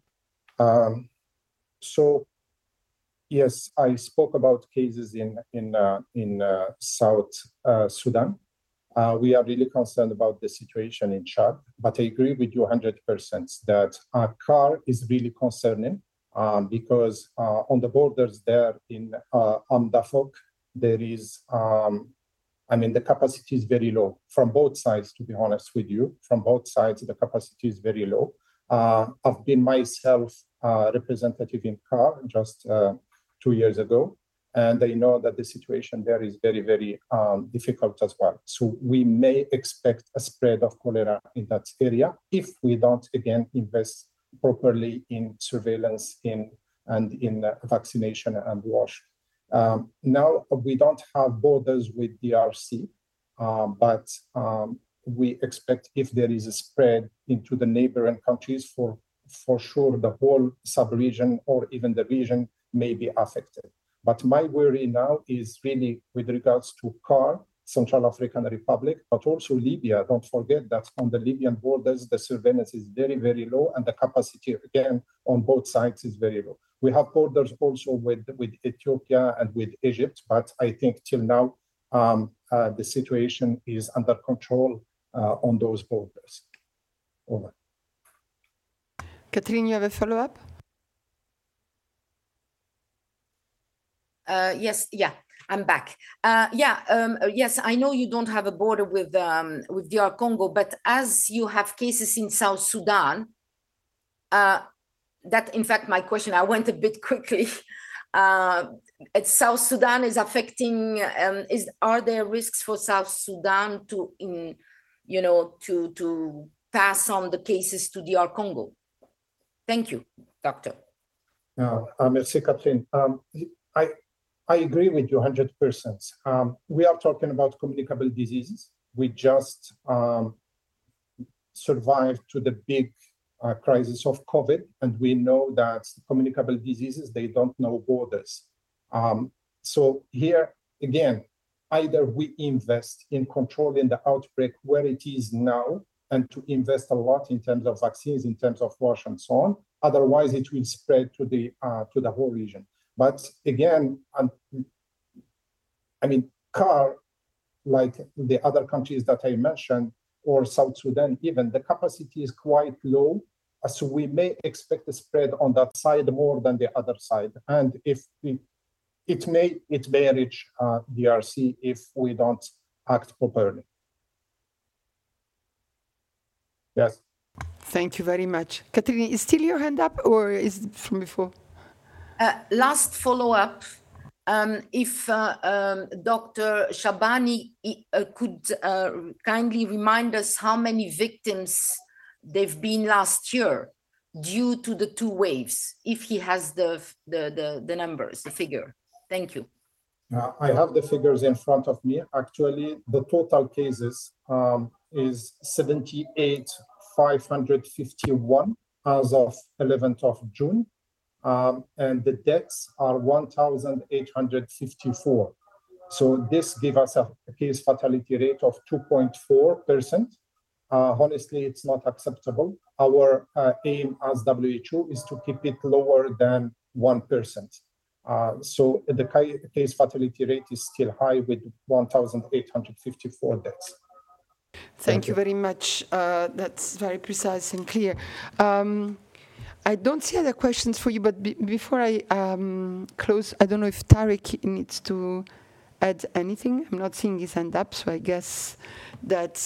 So, yes, I spoke about cases in South Sudan. We are really concerned about the situation in Chad, but I agree with you 100% that CAR is really concerning because on the borders there in Amdafok, there is, the capacity is very low from both sides, to be honest with you. From both sides, the capacity is very low. I've been myself representative in CAR just 2 years ago, and I know that the situation there is very, very difficult as well. So we may expect a spread of cholera in that area if we don't, again, invest properly in surveillance and in vaccination and wash. Now, we don't have borders with DRC, but we expect if there is a spread into the neighboring countries, for sure the whole sub-region or even the region may be affected. But my worry now is really with regards to CAR, Central African Republic, but also Libya. Don't forget that on the Libyan borders, the surveillance is very, very low, and the capacity, again, on both sides is very low. We have borders also with Ethiopia and with Egypt, but I think till now, the situation is under control on those borders. Over. Catherine, you have a follow-up? Yes, yeah, I'm back. Yes, I know you don't have a border with DR Congo, but as you have cases in South Sudan, that, in fact, my question, I went a bit quickly. South Sudan is affecting, are there risks for South Sudan to pass on the cases to DR Congo? Thank you, Doctor. Merci, Catherine. I agree with you 100%. We are talking about communicable diseases. We just survived to the big crisis of COVID, and we know that communicable diseases, they don't know borders. So here, again, either we invest in controlling the outbreak where it is now, and to invest a lot in terms of vaccines, in terms of wash and so on. Otherwise, it will spread to the whole region. But again, I mean, CAR, like the other countries that I mentioned, or South Sudan even, the capacity is quite low. So we may expect a spread on that side more than the other side. And if it may reach DRC if we don't act properly. Yes. Thank you very much. Catherine, is still your hand up or is it from before? Last follow-up, if Dr. Shabani could kindly remind us how many victims they've been last year due to the 2 waves, if he has the numbers, the figure. Thank you. I have the figures in front of me. Actually, the total cases is 78,551 as of 11th of June. And the deaths are 1,854. So this gives us a case fatality rate of 2.4%. Honestly, it's not acceptable. Our aim as WHO is to keep it lower than 1%. So the case fatality rate is still high with 1,854 deaths. Thank you very much. That's very precise and clear. I don't see other questions for you, but before I close, I don't know if Tariq needs to add anything. I'm not seeing his hand up, so I guess that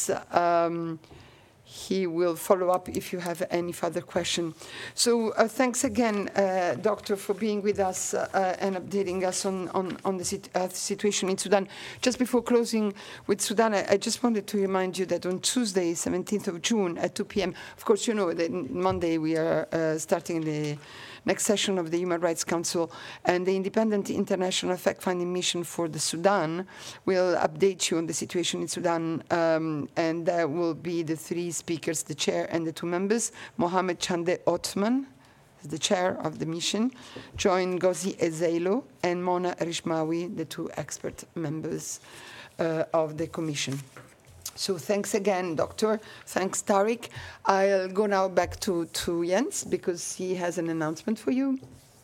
he will follow up if you have any further question. So thanks again, Doctor, for being with us and updating us on the situation in Sudan. Just before closing with Sudan, I just wanted to remind you that on Tuesday, 17th of June at 2 p.m., of course, you know that Monday we are starting the next session of the Human Rights Council, and the Independent International Fact-Finding Mission for the Sudan will update you on the situation in Sudan, and there will be the 3 speakers, the chair and the 2 members. Mohamed Chande Othman, the chair of the mission, Joy Ngozi Ezelo, and Mona Rishmawi, the 2 expert members of the commission. So thanks again, Doctor. Thanks, Tariq. I'll go now back to Jens because he has an announcement for you.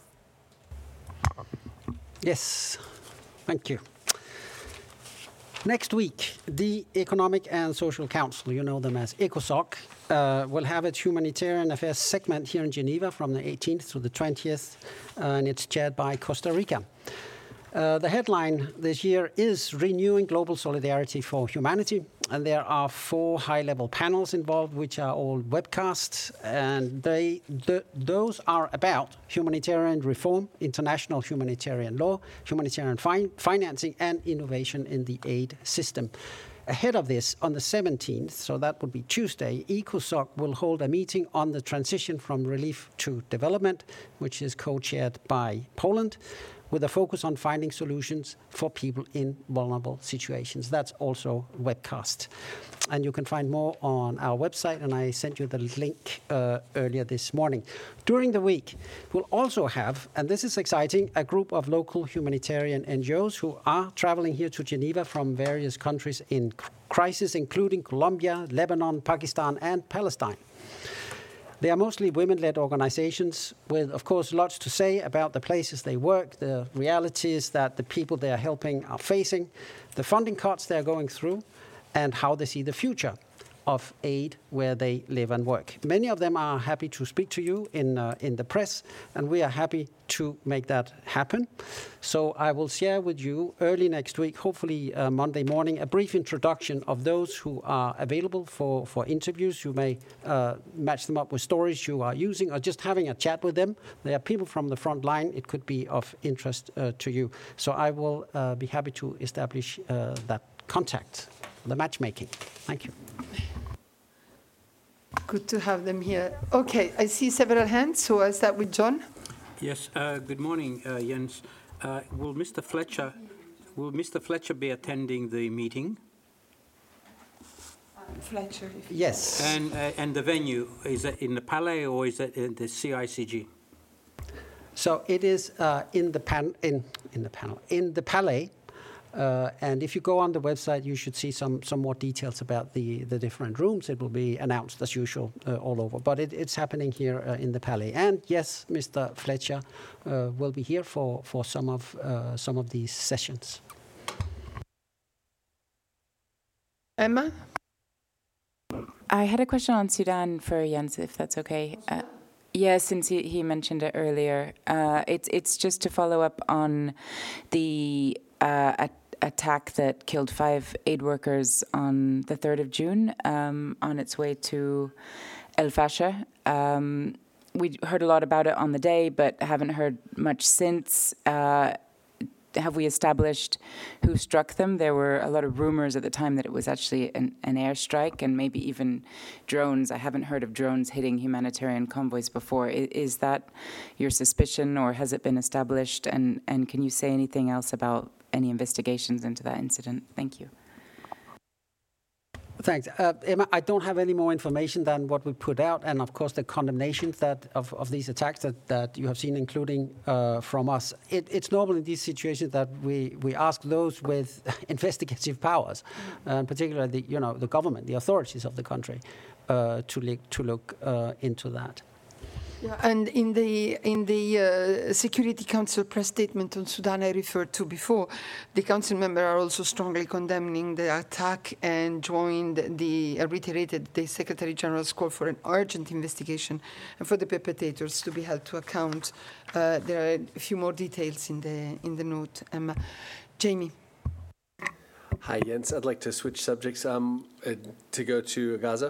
Yes, thank you. Next week, the Economic and Social Council, you know them as ECOSOC, will have its humanitarian affairs segment here in Geneva from the 18th to the 20th, and it's chaired by Costa Rica. The headline this year is Renewing Global Solidarity for Humanity, and there are 4 high-level panels involved, which are all webcasts, and those are about humanitarian reform, international humanitarian law, humanitarian financing, and innovation in the aid system. Ahead of this, on the 17th, so that would be Tuesday, ECOSOC will hold a meeting on the transition from relief to development, which is co-chaired by Poland, with a focus on finding solutions for people in vulnerable situations. That's also webcast. And you can find more on our website, and I sent you the link earlier this morning. During the week, we'll also have, and this is exciting, a group of local humanitarian NGOs who are traveling here to Geneva from various countries in crisis, including Colombia, Lebanon, Pakistan, and Palestine. They are mostly women-led organizations with, of course, lots to say about the places they work, the realities that the people they are helping are facing, the funding cuts they are going through, and how they see the future of aid where they live and work. Many of them are happy to speak to you in the press, and we are happy to make that happen. So I will share with you early next week, hopefully Monday morning, a brief introduction of those who are available for interviews. You may match them up with stories you are using or just having a chat with them. They are people from the front line. It could be of interest to you. So I will be happy to establish that contact, the matchmaking. Thank you. Good to have them here. Okay, I see several hands, so I'll start with John. Yes, good morning, Jens. Will Mr. Fletcher be attending the meeting? Fletcher. Yes. And the venue, is it in the Palais or is it in the CICG? So it is in the Palais. And if you go on the website, you should see some more details about the different rooms. It will be announced as usual all over. But it's happening here in the Palais. And yes, Mr. Fletcher will be here for some of these sessions. Emma? I had a question on Sudan for Jens, if that's okay. Yeah, since he mentioned it earlier. It's just to follow up on the attack that killed 5 aid workers on the 3rd of June on its way to El Fasher. We heard a lot about it on the day, but haven't heard much since. Have we established who struck them? There were a lot of rumors at the time that it was actually an airstrike and maybe even drones. I haven't heard of drones hitting humanitarian convoys before. Is that your suspicion, or has it been established? And can you say anything else about any investigations into that incident? Thank you. Thanks. Emma, I don't have any more information than what we put out, and of course the condemnations of these attacks that you have seen, including from us. It's normal in these situations that we ask those with investigative powers, and particularly the government, the authorities of the country, to look into that. Yeah, and in the Security Council press statement on Sudan I referred to before, the council members are also strongly condemning the attack and reiterated the Secretary General's call for an urgent investigation and for the perpetrators to be held to account. There are a few more details in the note. Jamie. Hi, Jens. I'd like to switch subjects to go to Gaza.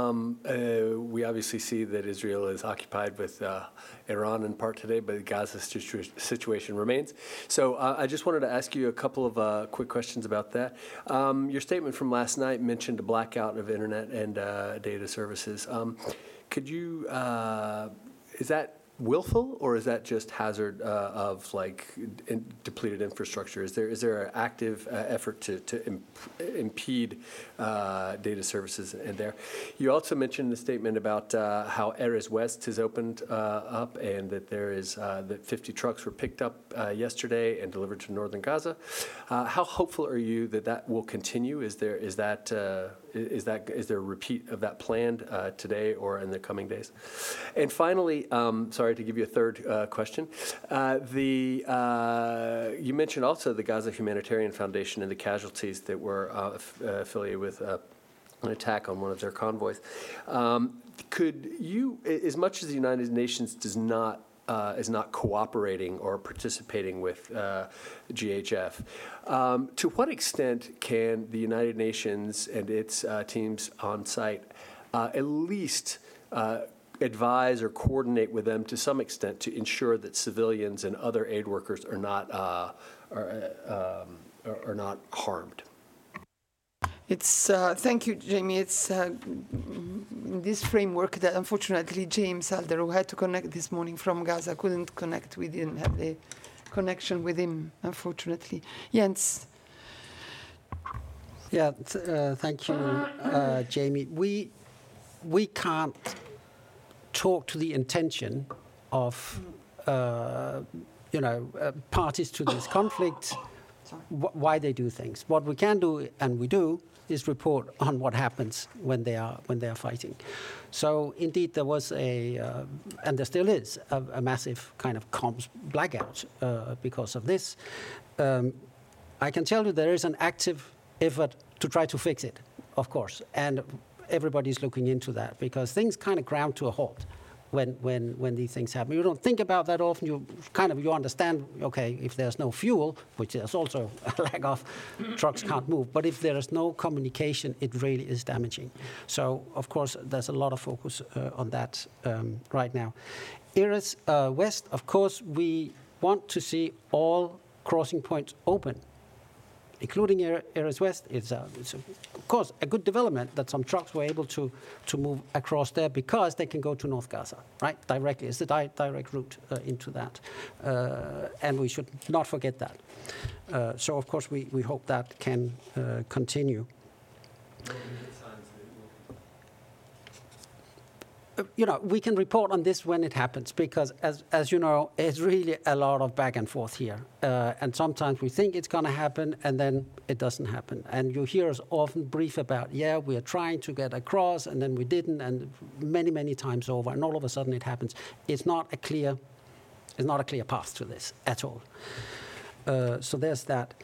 We obviously see that Israel is occupied with Iran in part today, but the Gaza situation remains. So I just wanted to ask you a couple of quick questions about that. Your statement from last night mentioned a blackout of internet and data services. Could you, is that willful, or is that just hazard of depleted infrastructure? Is there an active effort to impede data services in there? You also mentioned in the statement about how Erez West has opened up, and that that 50 trucks were picked up yesterday and delivered to northern Gaza. How hopeful are you that will continue? Is there a repeat of that planned today or in the coming days? And finally, sorry to give you a third question. You mentioned also the Gaza Humanitarian Foundation and the casualties that were affiliated with an attack on one of their convoys. Could you, as much as the United Nations is not cooperating or participating with GHF, to what extent can the United Nations and its teams on site at least advise or coordinate with them to some extent to ensure that civilians and other aid workers are not harmed? It's thank you, Jamie. It's in this framework that unfortunately James Alder, who had to connect this morning from Gaza, couldn't connect. We didn't have the connection with him, unfortunately. Jens. Yeah, thank you, Jamie. We can't talk to the intention of parties to this conflict. why they do things. What we can do, and we do, is report on what happens when they are fighting. So indeed, there was and there still is, a massive kind of comms blackout because of this. I can tell you there is an active effort to try to fix it, of course, and everybody's looking into that because things kind of ground to a halt when these things happen. You don't think about that often. You understand, okay, if there's no fuel, which there's also a lack of, trucks can't move. But if there is no communication, it really is damaging. So, of course, there's a lot of focus on that right now. Iris West, of course, we want to see all crossing points open, including Iris West. It's of course, a good development that some trucks were able to move across there because they can go to North Gaza, right, directly. It's the direct route into that. And we should not forget that. So, of course, we hope that can continue. We can report on this when it happens because, as you know, it's really a lot of back and forth here. And sometimes we think it's going to happen, and then it doesn't happen. And you hear us often brief about, we are trying to get across, and then we didn't, and many, many times over, and all of a sudden it happens. It's not a clear path to this at all. So there's that.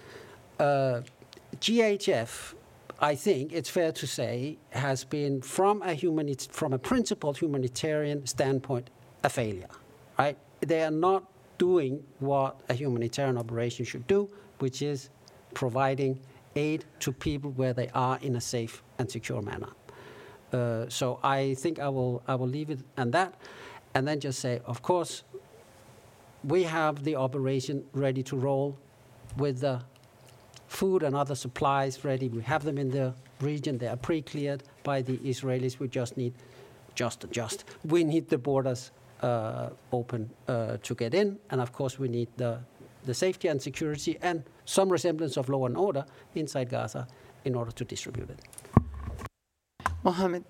GHF, I think it's fair to say, has been, from a principled humanitarian standpoint, a failure, right? They are not doing what a humanitarian operation should do, which is providing aid to people where they are in a safe and secure manner. So I think I will leave it at that, and then just say, of course, we have the operation ready to roll with the food and other supplies ready. We have them in the region. They are pre-cleared by the Israelis. We just need we need the borders open to get in. And of course, we need the safety and security and some resemblance of law and order inside Gaza in order to distribute it. Mohammed.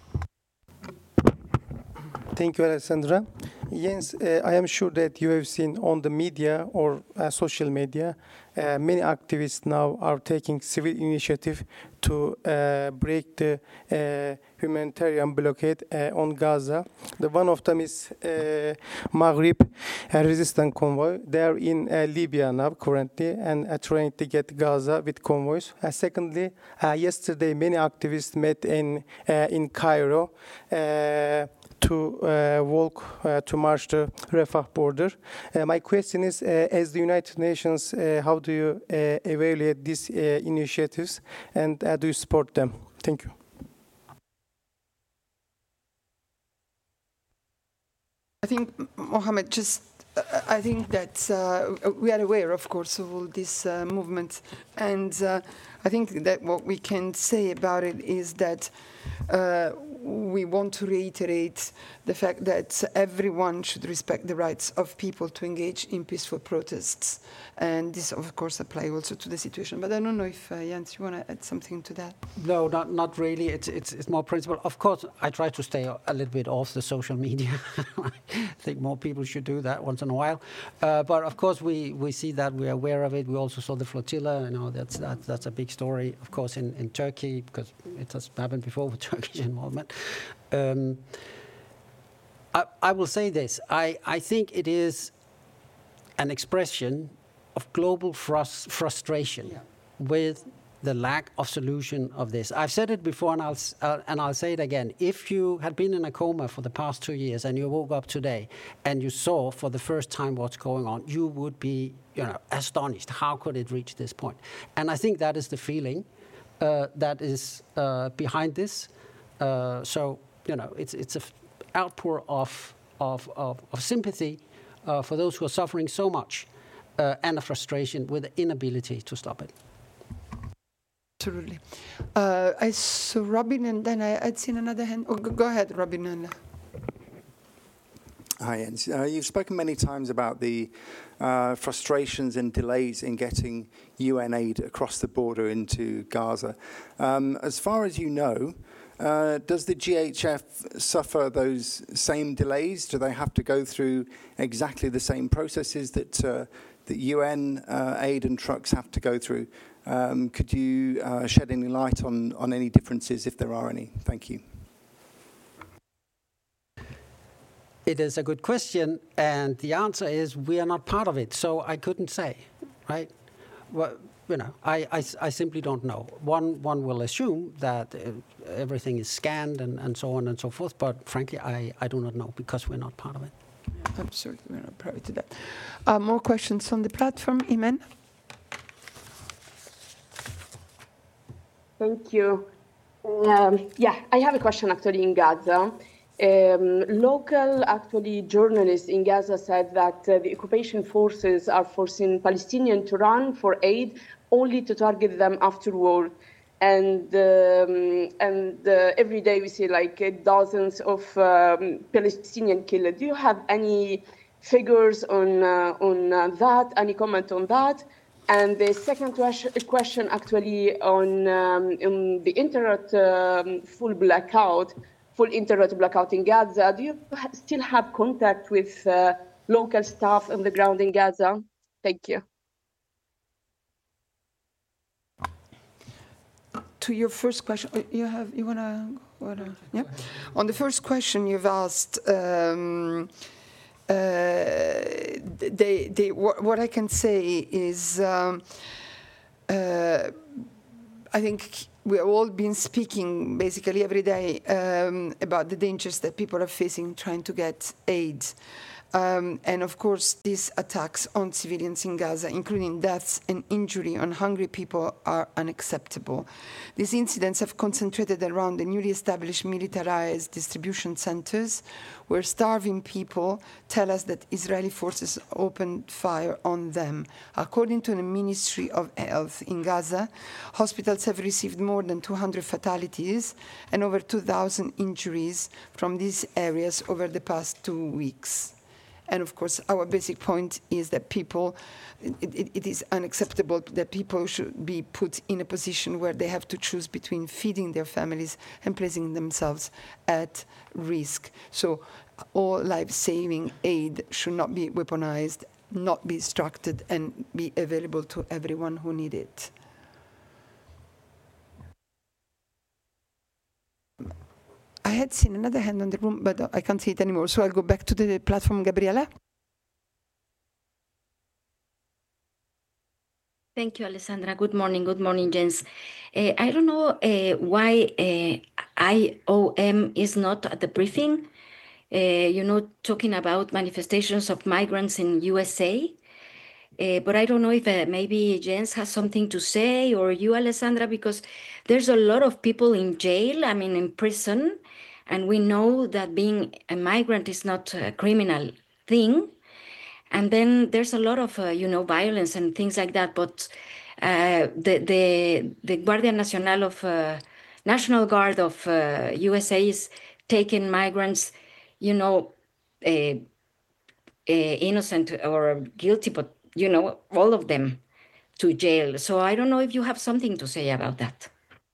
Thank you, Alessandra. Jens, I am sure that you have seen on the media or social media, many activists now are taking civil initiative to break the humanitarian blockade on Gaza. One of them is Maghrib Resistance Convoy. They are in Libya now currently and trying to get Gaza with convoys. Secondly, yesterday many activists met in Cairo to walk, to march the Rafah border. My question is, as the United Nations, how do you evaluate these initiatives and do you support them? Thank you. I think, Mohammed, I think that we are aware, of course, of all this movement. And I think that what we can say about it is that we want to reiterate the fact that everyone should respect the rights of people to engage in peaceful protests. And this, of course, applies also to the situation. But I don't know if, Jens, you want to add something to that? No, not really. It's more principle. Of course, I try to stay a little bit off the social media. I think more people should do that once in a while. But, of course, we see that. We're aware of it. We also saw the flotilla. That's a big story, of course, in Turkey, because it has happened before with Turkish involvement. I will say this. I think it is an expression of global frustration with the lack of solution of this. I've said it before, and I'll say it again. If you had been in a coma for the past 2 years and you woke up today and you saw for the first time what's going on, you would be, astonished. How could it reach this point? And I think that is the feeling that is behind this. So it's an outpour of sympathy for those who are suffering so much, and a frustration with the inability to stop it. Absolutely. I saw Robin, and then I'd seen another hand. Oh, go ahead, Robin. Hi, Jens. You've spoken many times about the frustrations and delays in getting UN aid across the border into Gaza. As far as you know, Does the GHF suffer those same delays? Do they have to go through exactly the same processes that the UN aid and trucks have to go through? Could you shed any light on any differences, if there are any? Thank you. It is a good question, and the answer is we are not part of it, so I couldn't say, right? Well, you know, I simply don't know. One will assume that everything is scanned and so on and so forth, but frankly, I do not know because we're not part of it. Absolutely, we're not privy to that. More questions on the platform, Imen? Thank you. Yeah, I have a question actually in Gaza. Local journalists in Gaza said that the occupation forces are forcing Palestinians to run for aid only to target them afterward. And every day we see like dozens of Palestinian killed. Do you have any figures on that? Any comment on that? And the second question actually on the internet full internet blackout in Gaza. Do you still have contact with local staff on the ground in Gaza? Thank you. To your first question, yeah? On the first question you've asked, what I can say is, I think we have all been speaking basically every day about the dangers that people are facing trying to get aid. And of course, these attacks on civilians in Gaza, including deaths and injury on hungry people, are unacceptable. These incidents have concentrated around the newly established militarized distribution centers, where starving people tell us that Israeli forces opened fire on them. According to the Ministry of Health in Gaza, hospitals have received more than 200 fatalities and over 2,000 injuries from these areas over the past 2 weeks. And of course, our basic point is that it is unacceptable that people should be put in a position where they have to choose between feeding their families and placing themselves at risk. So all life-saving aid should not be weaponized, not be structured, and be available to everyone who needs it. I had seen another hand on the room, but I can't see it anymore. So I'll go back to the platform, Gabriela. Thank you, Alessandra. Good morning, Jens. I don't know why IOM is not at the briefing, talking about manifestations of migrants in USA. But I don't know if maybe Jens has something to say, or you, Alessandra, because there's a lot of people in jail, in prison, and we know that being a migrant is not a criminal thing. And then there's a lot of, violence and things like that. But the Guardia Nacional of National Guard of USA is taking migrants, innocent or guilty, but all of them to jail. So I don't know if you have something to say about that.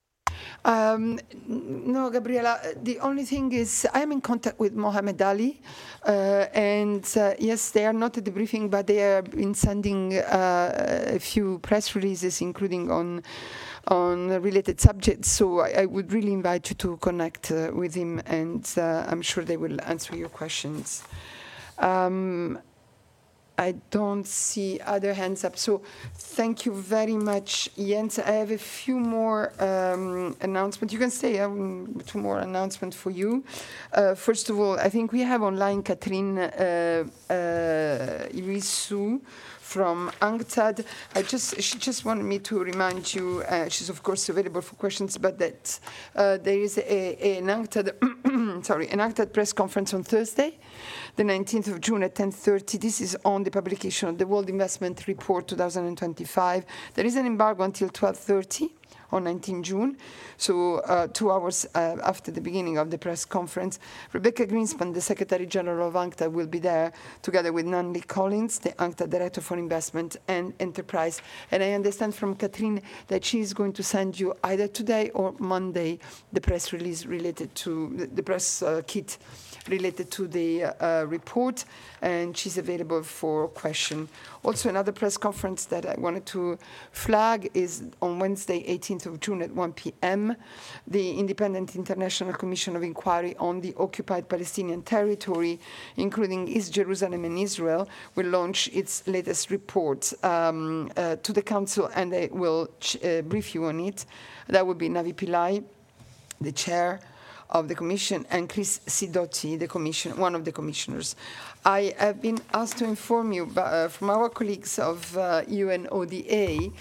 No, Gabriela, the only thing is I'm in contact with Mohammed Ali, and yes, they are not at the briefing, but they have been sending a few press releases, including on related subjects. So I would really invite you to connect with him, and I'm sure they will answer your questions. I don't see other hands up. So thank you very much, Jens. I have a few more announcements. You can stay, two more announcements for you. First of all, I think we have online Catherine Irisu from UNCTAD. She just wanted me to remind you, she's of course available for questions, but that there is an UNCTAD, an UNCTAD press conference on Thursday the 19th of June at 10:30. This is on the publication of the World Investment Report 2025. There is an embargo until 12:30 on 19 June, so 2 hours after the beginning of the press conference. Rebecca Greenspan, the Secretary General of UNCTAD, will be there together with Nunley Collins, the UNCTAD Director for Investment and Enterprise. And I understand from Catherine that she is going to send you either today or Monday the press release related to the press kit related to the report, and she's available for question. Also, another press conference that I wanted to flag is on Wednesday, 18th of June at 1 p.m. The Independent International Commission of Inquiry on the Occupied Palestinian Territory, including East Jerusalem and Israel, will launch its latest report to the Council, and they will brief you on it. That would be Navi Pillay, the chair of the Commission, and Chris Sidotti, one of the commissioners. I have been asked to inform you from our colleagues of UNODA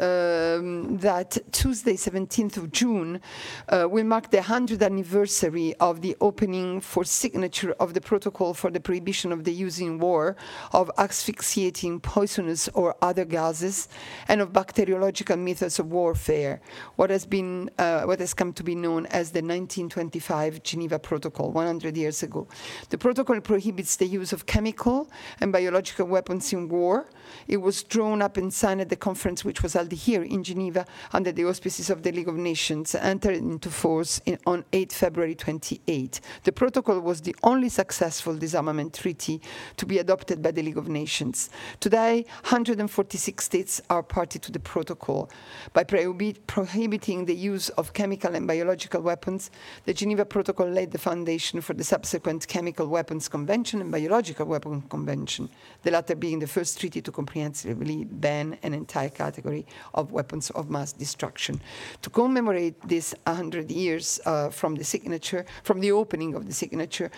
that Tuesday, 17th of June, will mark the 100th anniversary of the opening for signature of the Protocol for the Prohibition of the Use in War of asphyxiating, poisonous, or other gases, and of bacteriological methods of warfare, what has come to be known as the 1925 Geneva Protocol, 100 years ago. The protocol prohibits the use of chemical and biological weapons in war. It was drawn up and signed at the conference which was held here in Geneva under the auspices of the League of Nations, entered into force on 8 February 28. The protocol was the only successful disarmament treaty to be adopted by the League of Nations. Today, 146 states are party to the protocol. By prohibiting the use of chemical and biological weapons, the Geneva Protocol laid the foundation for the subsequent Chemical Weapons Convention and Biological Weapons Convention, the latter being the first treaty to comprehensively ban an entire category of weapons of mass destruction. To commemorate this 100 years from the opening of the signature,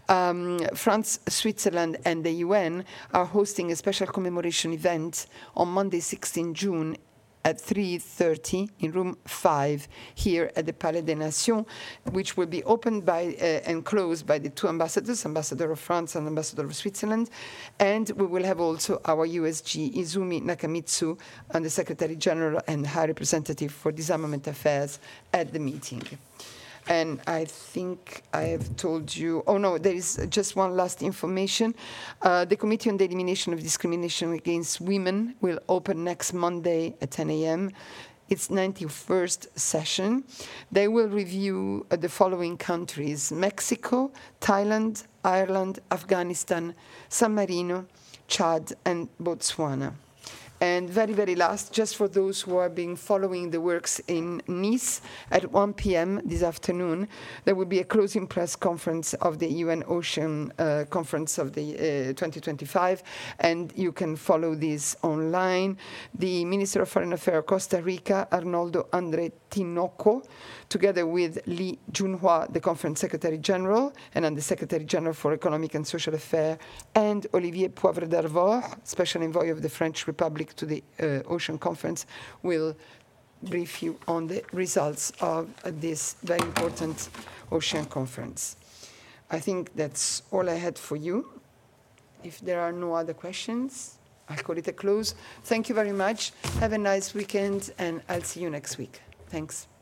France, Switzerland, and the UN are hosting a special commemoration event on Monday, 16 June, at 3:30 in room 5 here at the Palais des Nations, which will be opened by and closed by the two ambassadors, Ambassador of France and Ambassador of Switzerland. And we will have also our USG Izumi Nakamitsu and the Secretary General and High Representative for Disarmament Affairs at the meeting. And I think I have told you, oh no, there is just one last information. The Committee on the Elimination of Discrimination Against Women will open next Monday at 10 a.m. its 91st session. They will review the following countries: Mexico, Thailand, Ireland, Afghanistan, San Marino, Chad, and Botswana. And very, very last, just for those who are following the works in Nice, at 1 p.m. this afternoon, there will be a closing press conference of the UN Ocean Conference of the 2025, and you can follow this online. The Minister of Foreign Affairs of Costa Rica, Arnoldo André Tinoco, together with Li Junhua, the Conference Secretary General, and the Secretary General for Economic and Social Affairs, and Olivier Poivre d'Arvor, Special Envoy of the French Republic to the Ocean Conference, will brief you on the results of this very important Ocean Conference. I think that's all I had for you. If there are no other questions, I'll call it a close. Thank you very much. Have a nice weekend, and I'll see you next week. Thanks.